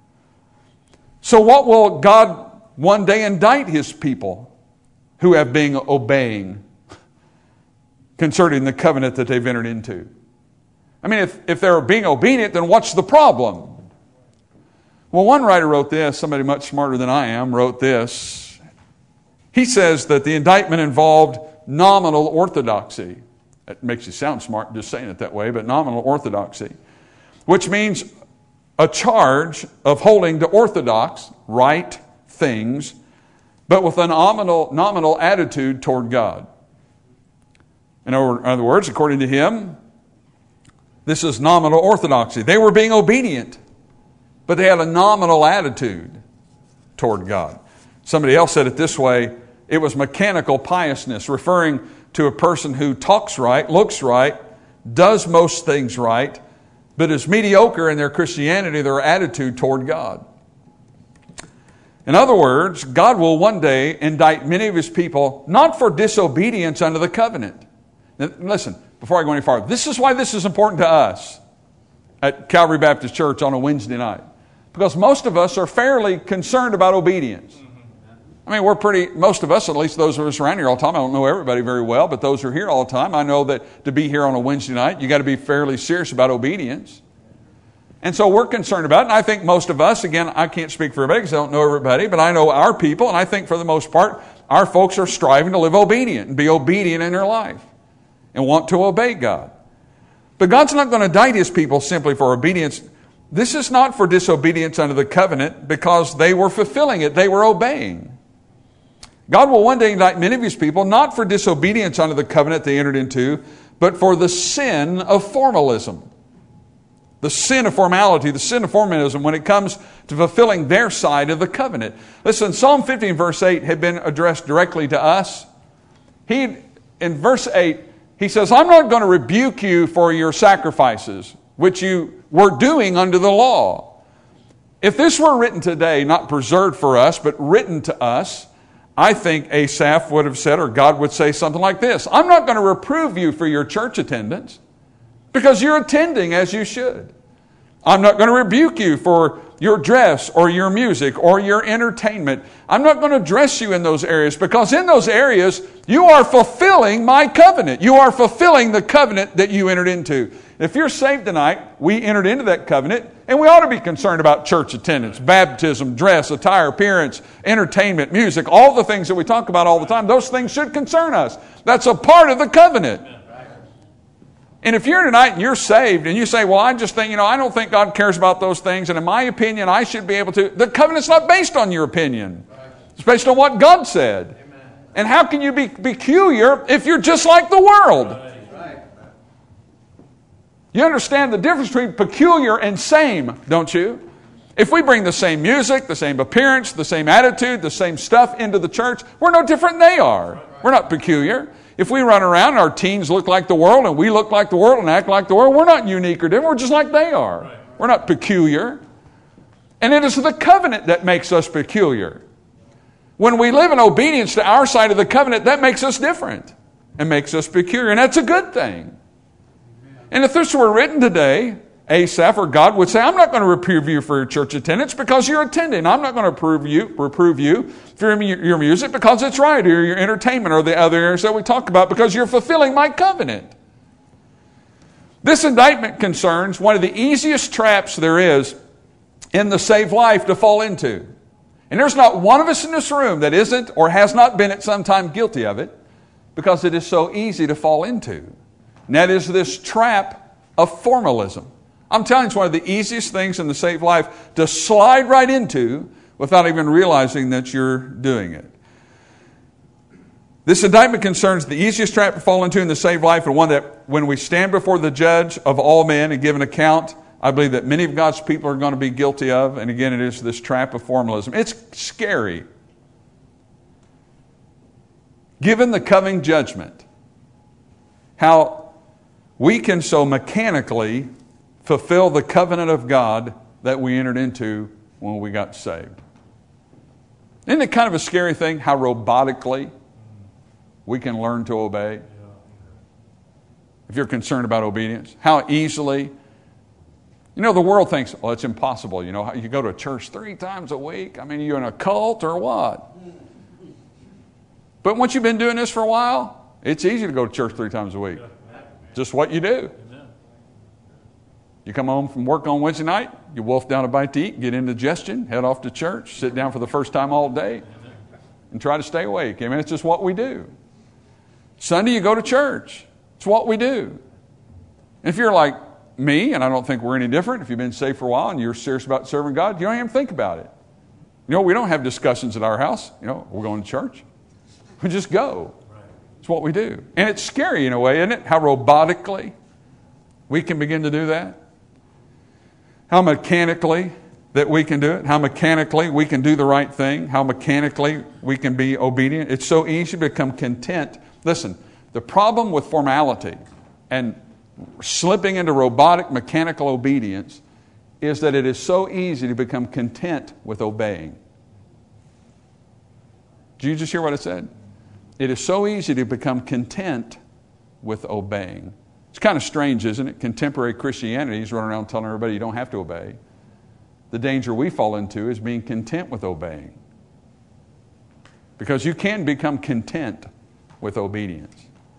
So what will God one day indict His people who have been obeying concerning the covenant that they've entered into? I mean, if they're being obedient, then what's the problem? Well, one writer wrote this, somebody much smarter than I am wrote this. He says that the indictment involved nominal orthodoxy. It makes you sound smart just saying it that way, but nominal orthodoxy, which means a charge of holding to orthodox, right things, but with a nominal attitude toward God. In other words, according to him, this is nominal orthodoxy. They were being obedient, but they had a nominal attitude toward God. Somebody else said it this way: it was mechanical piousness, referring to a person who talks right, looks right, does most things right, but is mediocre in their Christianity, their attitude toward God. In other words, God will one day indict many of His people, not for disobedience under the covenant. Now, listen, before I go any farther, this is why this is important to us at Calvary Baptist Church on a Wednesday night. Because most of us are fairly concerned about obedience. I mean, most of us, at least those of us around here all the time, I don't know everybody very well, but those who are here all the time, I know that to be here on a Wednesday night, you got to be fairly serious about obedience. And so we're concerned about it, and I think most of us, again, I can't speak for everybody because I don't know everybody, but I know our people, and I think for the most part, our folks are striving to live obedient and be obedient in their life and want to obey God. But God's not going to indict His people simply for obedience. This is not for disobedience under the covenant because they were fulfilling it, they were obeying. God will one day indict many of His people, not for disobedience under the covenant they entered into, but for the sin of formalism. The sin of formality, the sin of formalism when it comes to fulfilling their side of the covenant. Listen, Psalm 15 verse 8 had been addressed directly to us. In verse 8, he says, I'm not going to rebuke you for your sacrifices, which you were doing under the law. If this were written today, not preserved for us, but written to us, I think Asaph would have said, or God would say something like this: I'm not going to reprove you for your church attendance because you're attending as you should. I'm not going to rebuke you for your dress or your music or your entertainment. I'm not going to address you in those areas because in those areas you are fulfilling my covenant. You are fulfilling the covenant that you entered into. If you're saved tonight, we entered into that covenant, and we ought to be concerned about church attendance, baptism, dress, attire, appearance, entertainment, music, all the things that we talk about all the time. Those things should concern us. That's a part of the covenant. And if you're tonight and you're saved and you say, well, I just think, I don't think God cares about those things, and in my opinion, I should be able to. The covenant's not based on your opinion. It's based on what God said. And how can you be peculiar if you're just like the world? You understand the difference between peculiar and same, don't you? If we bring the same music, the same appearance, the same attitude, the same stuff into the church, we're no different than they are. We're not peculiar. If we run around and our teens look like the world and we look like the world and act like the world, we're not unique or different. We're just like they are. We're not peculiar. And it is the covenant that makes us peculiar. When we live in obedience to our side of the covenant, that makes us different and makes us peculiar. And that's a good thing. And if this were written today, Asaph or God would say, I'm not going to reprove you for your church attendance because you're attending. I'm not going to reprove you for your music because it's right, or your entertainment, or the other areas that we talk about, because you're fulfilling my covenant. This indictment concerns one of the easiest traps there is in the saved life to fall into. And there's not one of us in this room that isn't or has not been at some time guilty of it, because it is so easy to fall into. And that is this trap of formalism. I'm telling you, it's one of the easiest things in the saved life to slide right into without even realizing that you're doing it. This indictment concerns the easiest trap to fall into in the saved life, and one that when we stand before the judge of all men and give an account, I believe that many of God's people are going to be guilty of. And again, it is this trap of formalism. It's scary. Given the coming judgment, how we can so mechanically fulfill the covenant of God that we entered into when we got saved. Isn't it kind of a scary thing how robotically we can learn to obey? If you're concerned about obedience, how easily. You know, the world thinks, oh, it's impossible. You know, you go to church 3 times a week. I mean, you're in a cult or what? But once you've been doing this for a while, it's easy to go to church 3 times a week. Just what you do. You come home from work on Wednesday night, you wolf down a bite to eat, get indigestion, head off to church, sit down for the first time all day, and try to stay awake. I mean, it's just what we do. Sunday, you go to church. It's what we do. If you're like me, and I don't think we're any different, if you've been saved for a while and you're serious about serving God, you don't even think about it. You know, we don't have discussions at our house. You know, we're going to church. We just go. It's what we do. And it's scary in a way, isn't it? How robotically we can begin to do that. How mechanically that we can do it. How mechanically we can do the right thing. How mechanically we can be obedient. It's so easy to become content. Listen, the problem with formality and slipping into robotic mechanical obedience is that it is so easy to become content with obeying. Did you just hear what I said? It is so easy to become content with obeying. It's kind of strange, isn't it? Contemporary Christianity is running around telling everybody you don't have to obey. The danger we fall into is being content with obeying. Because you can become content with obedience.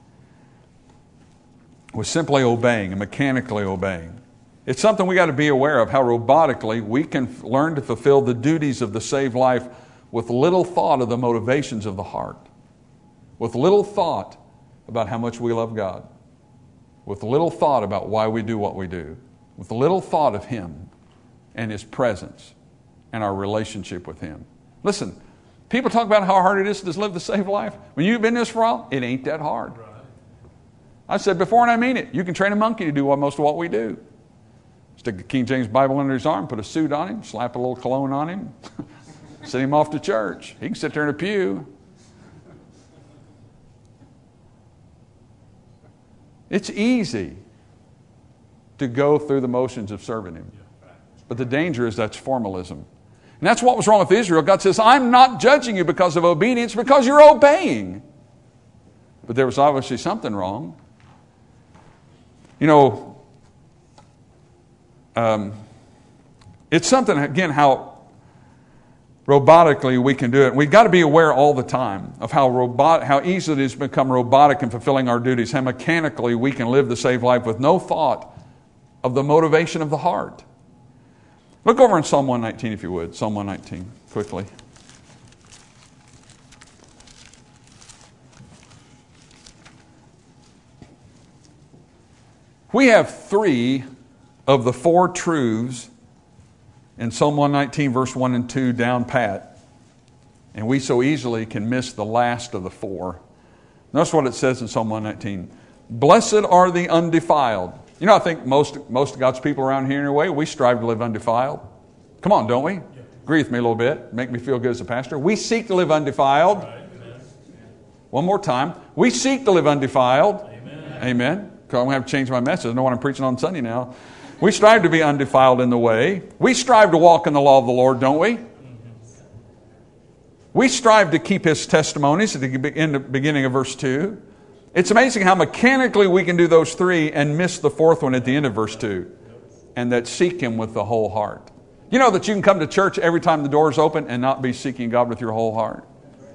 With simply obeying and mechanically obeying. It's something we got to be aware of, how robotically we can learn to fulfill the duties of the saved life with little thought of the motivations of the heart. With little thought about how much we love God. With little thought about why we do what we do. With little thought of Him and His presence and our relationship with Him. Listen, people talk about how hard it is to live the saved life. When you've been in this for a while, it ain't that hard. I said before and I mean it. You can train a monkey to do most of what we do. Stick the King James Bible under his arm, put a suit on him, slap a little cologne on him, send him off to church. He can sit there in a pew. It's easy to go through the motions of serving Him. But the danger is that's formalism. And that's what was wrong with Israel. God says, I'm not judging you because of obedience, because you're obeying. But there was obviously something wrong. You know, it's something, again, how robotically we can do it. We've got to be aware all the time of how easy it is to become robotic in fulfilling our duties, how mechanically we can live the saved life with no thought of the motivation of the heart. Look over in Psalm 119 if you would. Psalm 119, quickly. We have 3 of the 4 truths in Psalm 119, verse 1 and 2, down pat. And we so easily can miss the last of the 4. Notice what it says in Psalm 119. Blessed are the undefiled. You know, I think most of God's people around here, in a way, we strive to live undefiled. Come on, don't we? Agree with me a little bit. Make me feel good as a pastor. We seek to live undefiled. Right. One more time. We seek to live undefiled. Amen. Because I'm going to have to change my message. I know what I'm preaching on Sunday now. We strive to be undefiled in the way. We strive to walk in the law of the Lord, don't we? We strive to keep His testimonies at the beginning of verse 2. It's amazing how mechanically we can do those 3 and miss the 4th one at the end of verse 2. And that seek Him with the whole heart. You know that you can come to church every time the doors open and not be seeking God with your whole heart.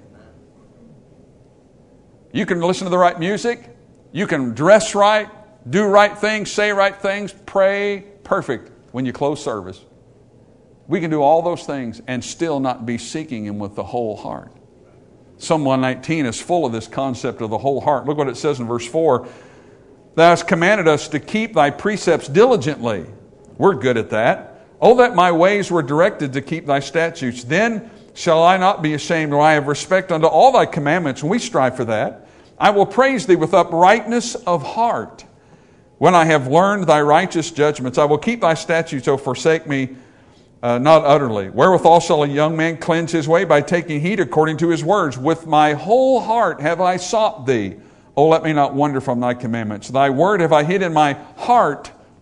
You can listen to the right music. You can dress right. Do right things, say right things, pray perfect when you close service. We can do all those things and still not be seeking Him with the whole heart. Psalm 119 is full of this concept of the whole heart. Look what it says in verse 4. Thou hast commanded us to keep Thy precepts diligently. We're good at that. Oh, that my ways were directed to keep Thy statutes. Then shall I not be ashamed, or I have respect unto all Thy commandments. And we strive for that. I will praise Thee with uprightness of heart. When I have learned Thy righteous judgments, I will keep Thy statutes, O forsake me not utterly. Wherewithal shall a young man cleanse his way? By taking heed according to his words. With my whole heart have I sought Thee. O let me not wander from Thy commandments. Thy word have I hid in my heart,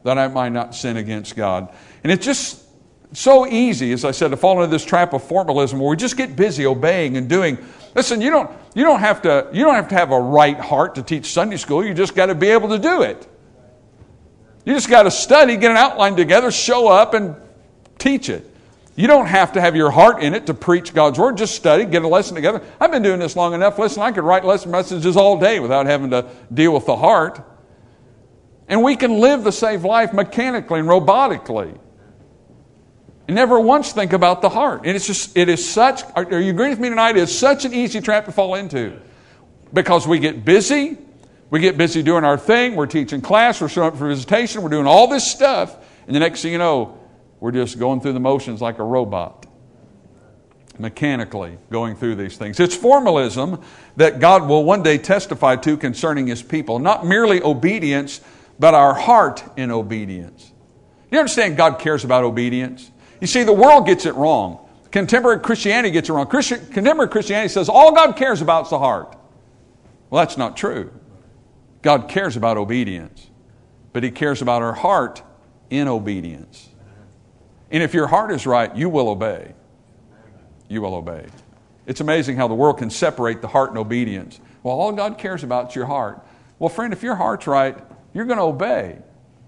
that I might not sin against God. And it's just so easy, as I said, to fall into this trap of formalism where we just get busy obeying and doing. Listen, you don't have to have a right heart to teach Sunday school. You just got to be able to do it. You just got to study, get an outline together, show up, and teach it. You don't have to have your heart in it to preach God's Word. Just study, get a lesson together. I've been doing this long enough. Listen, I could write lesson messages all day without having to deal with the heart. And we can live the saved life mechanically and robotically. And never once think about the heart. And it is such, are you agreeing with me tonight? It is such an easy trap to fall into. Because we get busy doing our thing, we're teaching class, we're showing up for visitation, we're doing all this stuff, and the next thing you know, we're just going through the motions like a robot. Mechanically going through these things. It's formalism that God will one day testify to concerning His people. Not merely obedience, but our heart in obedience. You understand God cares about obedience? You see, the world gets it wrong. Contemporary Christianity gets it wrong. Contemporary Christianity says all God cares about is the heart. Well, that's not true. God cares about obedience, but He cares about our heart in obedience. And if your heart is right, you will obey. You will obey. It's amazing how the world can separate the heart and obedience. Well, all God cares about is your heart. Well, friend, if your heart's right, you're going to obey.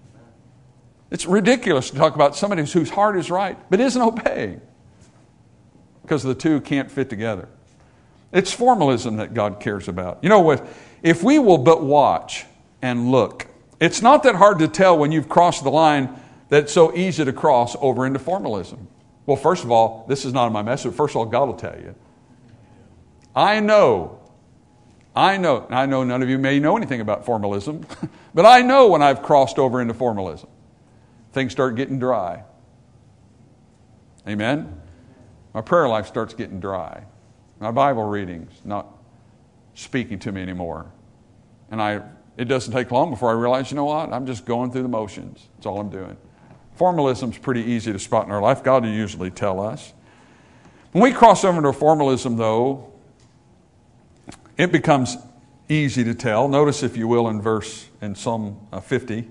It's ridiculous to talk about somebody whose heart is right, but isn't obeying. Because the two can't fit together. It's formalism that God cares about. You know what? If we will but watch and look, it's not that hard to tell when you've crossed the line that it's so easy to cross over into formalism. Well, first of all, this is not in my message. First of all, God will tell you. I know none of you may know anything about formalism, but I know when I've crossed over into formalism. Things start getting dry. Amen? My prayer life starts getting dry. My Bible reading's not speaking to me anymore. And it doesn't take long before I realize, you know what? I'm just going through the motions. That's all I'm doing. Formalism's pretty easy to spot in our life. God will usually tell us. When we cross over into formalism, though, it becomes easy to tell. Notice, if you will, in Psalm 50.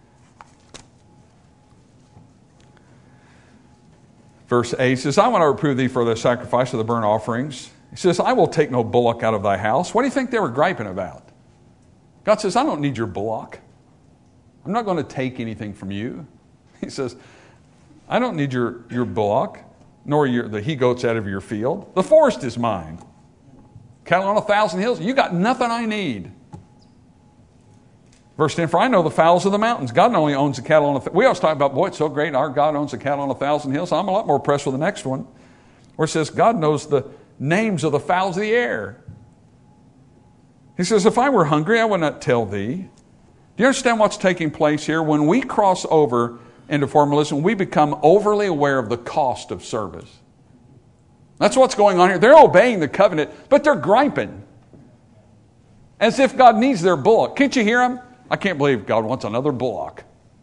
Verse 8 says, I want to reprove thee for the sacrifice of the burnt offerings. He says, I will take no bullock out of thy house. What do you think they were griping about? God says, I don't need your bullock. I'm not going to take anything from you. He says, I don't need your bullock, nor the he-goats out of your field. The forest is mine. Cattle on 1,000 hills. You got nothing I need. Verse 10, for I know the fowls of the mountains. God not only owns the cattle on we always talk about, boy, it's so great, our God owns the cattle on 1,000 hills. I'm a lot more impressed with the next one, where it says God knows the names of the fowls of the air. He says, if I were hungry, I would not tell thee. Do you understand what's taking place here? When we cross over into formalism, we become overly aware of the cost of service. That's what's going on here. They're obeying the covenant, but they're griping. As if God needs their bullock. Can't you hear them? I can't believe God wants another bullock.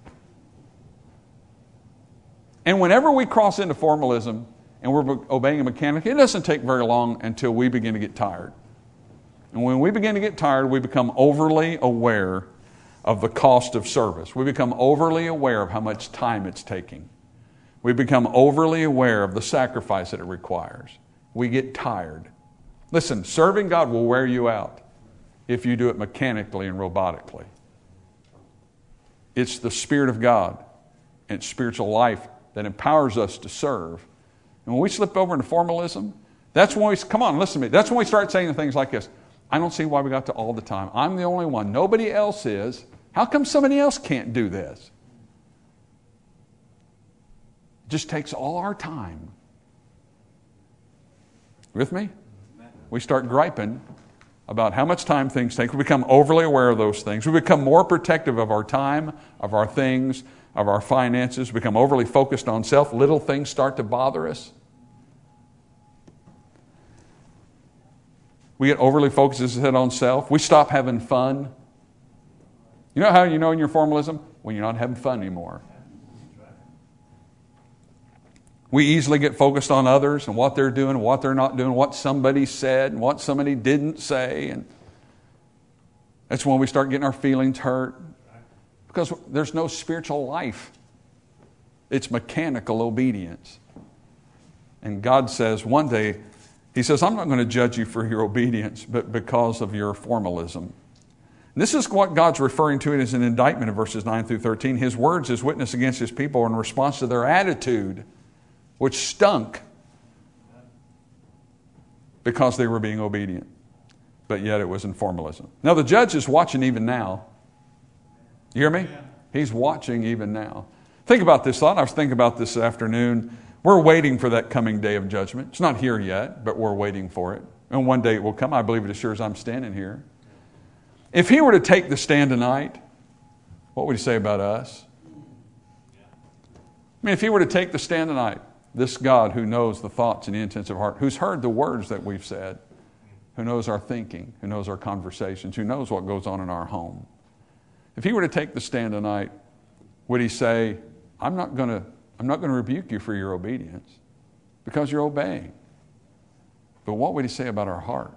And whenever we cross into formalism and we're obeying a mechanic, it doesn't take very long until we begin to get tired. And when we begin to get tired, we become overly aware of the cost of service. We become overly aware of how much time it's taking. We become overly aware of the sacrifice that it requires. We get tired. Listen, serving God will wear you out if you do it mechanically and robotically. It's the Spirit of God and spiritual life that empowers us to serve. And when we slip over into formalism, that's when listen to me. That's when we start saying things like this. I don't see why we got to all the time. I'm the only one. Nobody else is. How come somebody else can't do this? It just takes all our time. With me? We start griping about how much time things take. We become overly aware of those things. We become more protective of our time, of our things, of our finances. We become overly focused on self. Little things start to bother us. We get overly focused, as I said, on self. We stop having fun. You know how you know in your formalism? When you're not having fun anymore. We easily get focused on others and what they're doing, what they're not doing, what somebody said and what somebody didn't say. And that's when we start getting our feelings hurt. Because there's no spiritual life. It's mechanical obedience. And God says one day, He says, I'm not going to judge you for your obedience, but because of your formalism. And this is what God's referring to as an indictment in verses 9 through 13. His words as witness against His people in response to their attitude, which stunk because they were being obedient. But yet it was in formalism. Now the judge is watching even now. You hear me? He's watching even now. Think about this thought. I was thinking about this afternoon. We're waiting for that coming day of judgment. It's not here yet, but we're waiting for it. And one day it will come. I believe it as sure as I'm standing here. If He were to take the stand tonight, what would He say about us? I mean, if He were to take the stand tonight, this God who knows the thoughts and the intents of heart, who's heard the words that we've said, who knows our thinking, who knows our conversations, who knows what goes on in our home. If He were to take the stand tonight, would He say, I'm not going to rebuke you for your obedience because you're obeying. But what would He say about our heart?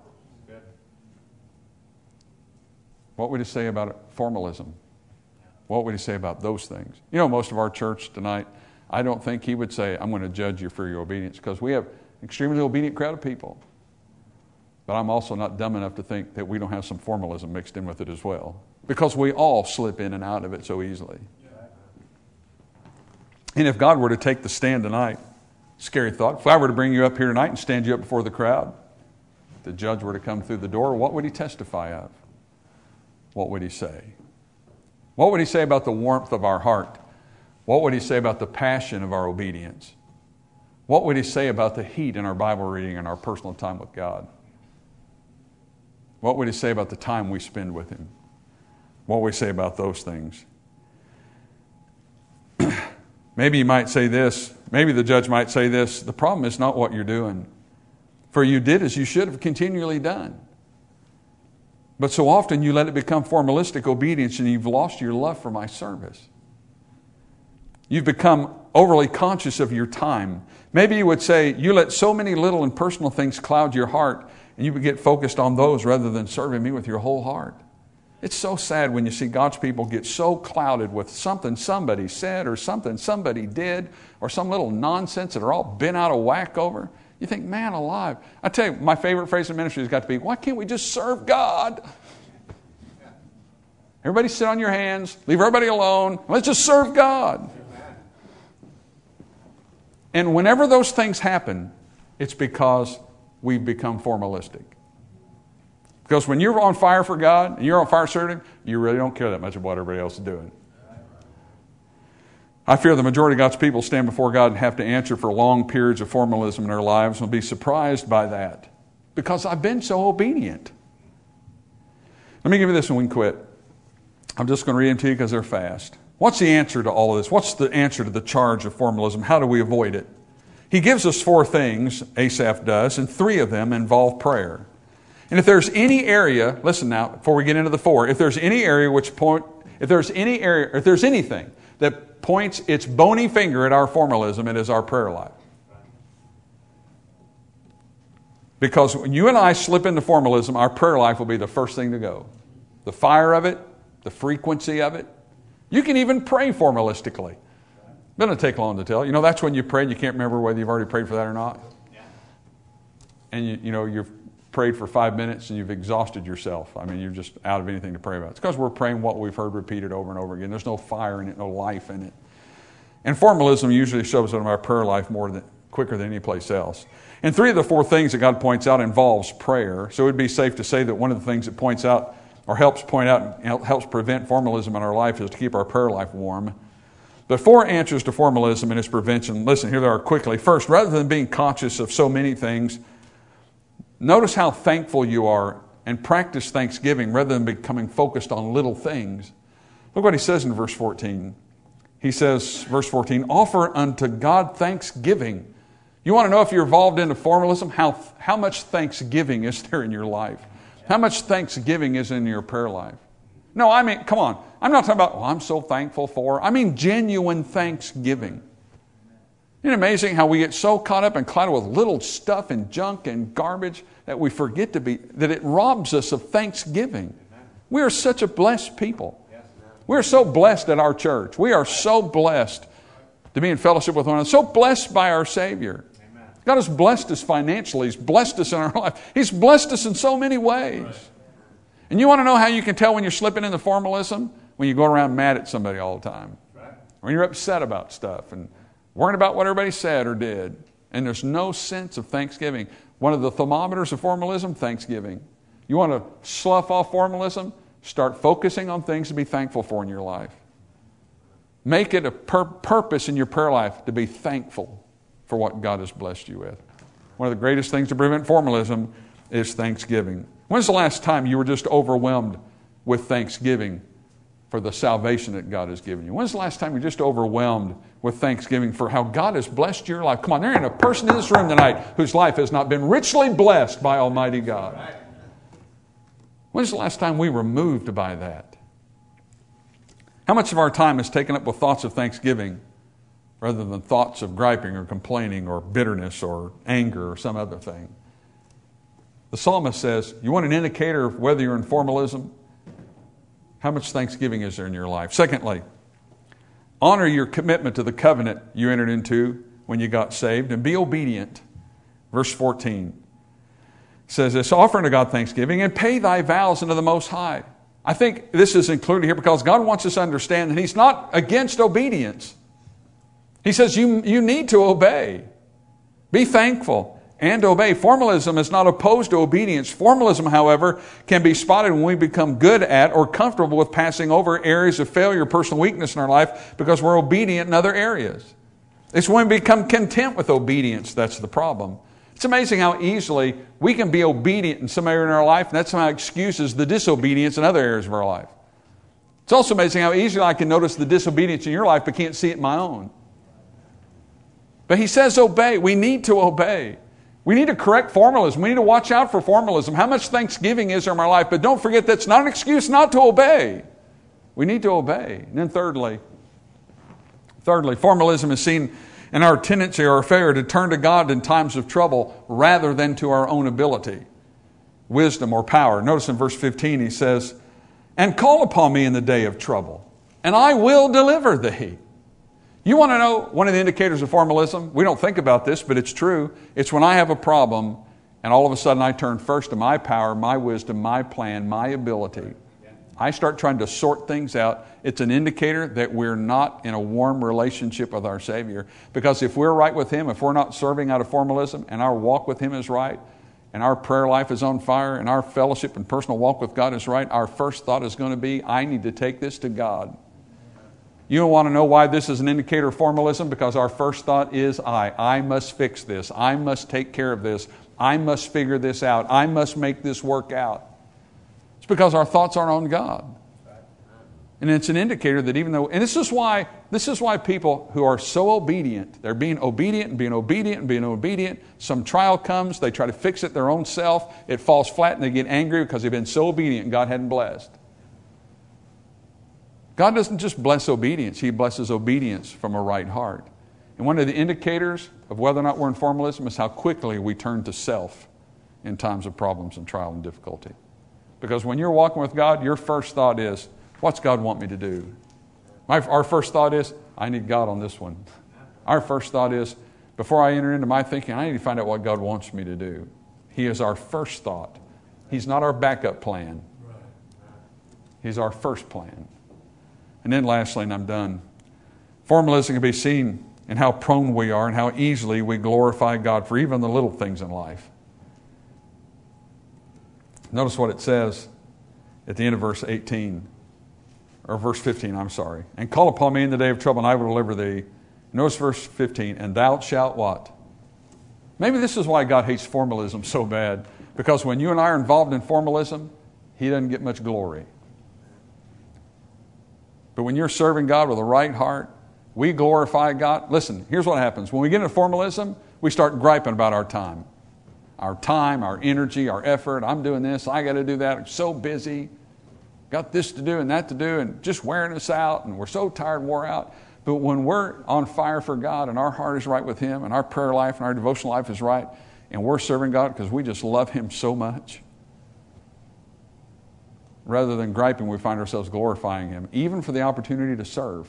What would He say about formalism? What would He say about those things? You know, most of our church tonight, I don't think He would say, I'm going to judge you for your obedience, because we have an extremely obedient crowd of people. But I'm also not dumb enough to think that we don't have some formalism mixed in with it as well, because we all slip in and out of it so easily. And if God were to take the stand tonight, scary thought, if I were to bring you up here tonight and stand you up before the crowd, the judge were to come through the door, what would He testify of? What would He say? What would He say about the warmth of our heart? What would He say about the passion of our obedience? What would He say about the heat in our Bible reading and our personal time with God? What would He say about the time we spend with Him? What would He say about those things? Maybe He might say this. Maybe the judge might say this. The problem is not what you're doing. For you did as you should have continually done. But so often you let it become formalistic obedience, and you've lost your love for my service. You've become overly conscious of your time. Maybe you would say, you let so many little and personal things cloud your heart, and you would get focused on those rather than serving me with your whole heart. It's so sad when you see God's people get so clouded with something somebody said or something somebody did or some little nonsense that are all bent out of whack over. You think, man alive. I tell you, my favorite phrase in ministry has got to be, why can't we just serve God? Everybody sit on your hands, leave everybody alone, let's just serve God. And whenever those things happen, it's because we've become formalistic. Because when you're on fire for God and you're on fire serving Him, you really don't care that much about what everybody else is doing. I fear the majority of God's people stand before God and have to answer for long periods of formalism in their lives and will be surprised by that, because I've been so obedient. Let me give you this and we can quit. I'm just going to read them to you because they're fast. What's the answer to all of this? What's the answer to the charge of formalism? How do we avoid it? He gives us 4 things, Asaph does, and 3 of them involve prayer. And if there's any area, listen now, before we get into the 4, if there's anything that points its bony finger at our formalism, it is our prayer life. Because when you and I slip into formalism, our prayer life will be the first thing to go. The fire of it, the frequency of it. You can even pray formalistically. It doesn't take long to tell. You know, that's when you pray and you can't remember whether you've already prayed for that or not. And you've prayed for 5 minutes and you've exhausted yourself. I mean, you're just out of anything to pray about. It's because we're praying what we've heard repeated over and over again. There's no fire in it, no life in it. And formalism usually shows up in our prayer life quicker than any place else. And 3 of the 4 things that God points out involves prayer. So it would be safe to say that one of the things that points out or helps point out and helps prevent formalism in our life is to keep our prayer life warm. But 4 answers to formalism and its prevention. Listen, here they are quickly. First, rather than being conscious of so many things, notice how thankful you are and practice thanksgiving rather than becoming focused on little things. Look what he says in verse 14. He says, verse 14, offer unto God thanksgiving. You want to know if you're involved into formalism? How much thanksgiving is there in your life? How much thanksgiving is in your prayer life? No, I mean, come on. I'm not talking about, I'm so thankful for. I mean genuine thanksgiving. Isn't it amazing how we get so caught up and clouded with little stuff and junk and garbage that we forget that it robs us of thanksgiving. We are such a blessed people. We're so blessed at our church. We are so blessed to be in fellowship with one another. So blessed by our Savior. Amen. God has blessed us financially. He's blessed us in our life. He's blessed us in so many ways. Right. And you want to know how you can tell when you're slipping into formalism? When you go around mad at somebody all the time. Right. When you're upset about stuff and worrying about what everybody said or did. And there's no sense of thanksgiving. One of the thermometers of formalism, thanksgiving. You want to slough off formalism? Start focusing on things to be thankful for in your life. Make it a purpose in your prayer life to be thankful for what God has blessed you with. One of the greatest things to prevent formalism is thanksgiving. When's the last time you were just overwhelmed with thanksgiving for the salvation that God has given you? When's the last time you were just overwhelmed with thanksgiving for how God has blessed your life? Come on, there ain't a person in this room tonight whose life has not been richly blessed by Almighty God. When's the last time we were moved by that? How much of our time is taken up with thoughts of thanksgiving rather than thoughts of griping or complaining or bitterness or anger or some other thing? The psalmist says, you want an indicator of whether you're in formalism? How much thanksgiving is there in your life? Secondly, honor your commitment to the covenant you entered into when you got saved and be obedient. Verse 14 says this, offer unto God thanksgiving and pay thy vows unto the Most High. I think this is included here because God wants us to understand that He's not against obedience. He says you need to obey. Be thankful and obey. Formalism is not opposed to obedience. Formalism, however, can be spotted when we become good at or comfortable with passing over areas of failure, personal weakness in our life because we're obedient in other areas. It's when we become content with obedience that's the problem. It's amazing how easily we can be obedient in some area in our life, and that somehow excuses the disobedience in other areas of our life. It's also amazing how easily I can notice the disobedience in your life but can't see it in my own. But He says obey. We need to obey. We need to correct formalism. We need to watch out for formalism. How much thanksgiving is there in our life? But don't forget that's not an excuse not to obey. We need to obey. And then thirdly, formalism is seen in our tendency or our failure to turn to God in times of trouble rather than to our own ability, wisdom, or power. Notice in verse 15 he says, and call upon me in the day of trouble, and I will deliver thee. You want to know one of the indicators of formalism? We don't think about this, but it's true. It's when I have a problem and all of a sudden I turn first to my power, my wisdom, my plan, my ability. I start trying to sort things out. It's an indicator that we're not in a warm relationship with our Savior. Because if we're right with Him, if we're not serving out of formalism and our walk with Him is right, and our prayer life is on fire, and our fellowship and personal walk with God is right, our first thought is going to be, I need to take this to God. You don't want to know why this is an indicator of formalism? Because our first thought is I must fix this. I must take care of this. I must figure this out. I must make this work out. It's because our thoughts aren't on God. And it's an indicator that even though, and this is why people who are so obedient, they're being obedient and being obedient and being obedient. Some trial comes, they try to fix it their own self. It falls flat and they get angry because they've been so obedient and God hadn't blessed. God doesn't just bless obedience, He blesses obedience from a right heart. And one of the indicators of whether or not we're in formalism is how quickly we turn to self in times of problems and trial and difficulty. Because when you're walking with God, your first thought is, what's God want me to do? Our first thought is, I need God on this one. Our first thought is, before I enter into my thinking, I need to find out what God wants me to do. He is our first thought. He's not our backup plan. He's our first plan. And then lastly, and I'm done, formalism can be seen in how prone we are and how easily we glorify God for even the little things in life. Notice what it says at the end of verse 18, or verse 15, I'm sorry. And call upon me in the day of trouble, and I will deliver thee. Notice verse 15, and thou shalt what? Maybe this is why God hates formalism so bad, because when you and I are involved in formalism, He doesn't get much glory. But when you're serving God with a right heart, we glorify God. Listen, here's what happens. When we get into formalism, we start griping about our time. Our energy, our effort. I'm doing this, I got to do that. I'm so busy. Got this to do and that to do, and just wearing us out, and we're so tired and wore out. But when we're on fire for God and our heart is right with Him and our prayer life and our devotional life is right, and we're serving God because we just love Him so much, rather than griping, we find ourselves glorifying Him, even for the opportunity to serve.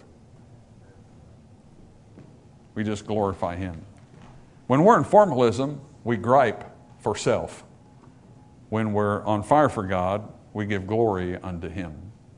We just glorify Him. When we're in formalism, we gripe for self. When we're on fire for God, we give glory unto Him.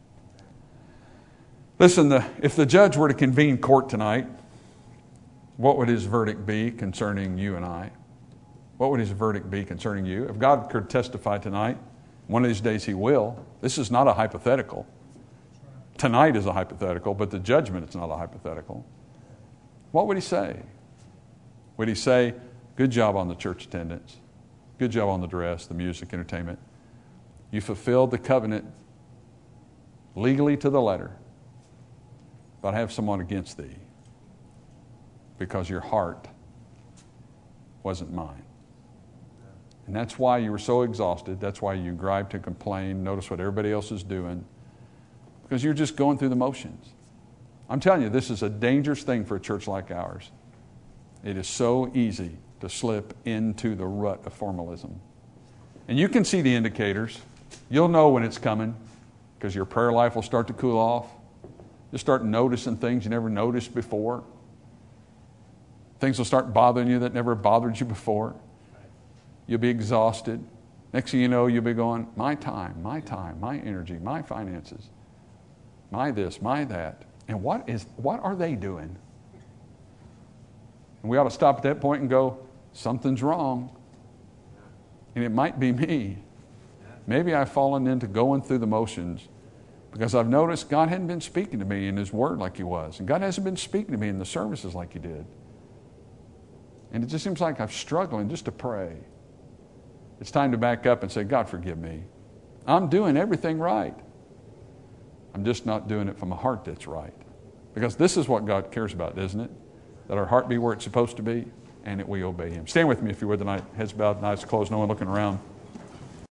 Listen, if the judge were to convene court tonight, what would his verdict be concerning you and I? What would his verdict be concerning you? If God could testify tonight, one of these days He will. This is not a hypothetical. Tonight is a hypothetical, but the judgment is not a hypothetical. What would He say? Would He say, good job on the church attendance, good job on the dress, the music, entertainment. You fulfilled the covenant legally to the letter, but I have someone against thee because your heart wasn't mine. And that's why you were so exhausted. That's why you griped and complained. Notice what everybody else is doing. Because you're just going through the motions. I'm telling you, this is a dangerous thing for a church like ours. It is so easy to slip into the rut of formalism. And you can see the indicators. You'll know when it's coming because your prayer life will start to cool off. You'll start noticing things you never noticed before. Things will start bothering you that never bothered you before. You'll be exhausted. Next thing you know, you'll be going, my time, my energy, my finances, my this, my that. And what are they doing? And we ought to stop at that point and go, something's wrong. And it might be me. Maybe I've fallen into going through the motions because I've noticed God hadn't been speaking to me in His Word like He was. And God hasn't been speaking to me in the services like He did. And it just seems like I'm struggling just to pray. It's time to back up and say, God, forgive me. I'm doing everything right. I'm just not doing it from a heart that's right. Because this is what God cares about, isn't it? That our heart be where it's supposed to be, and that we obey Him. Stand with me if you would tonight. Heads bowed, eyes closed, no one looking around.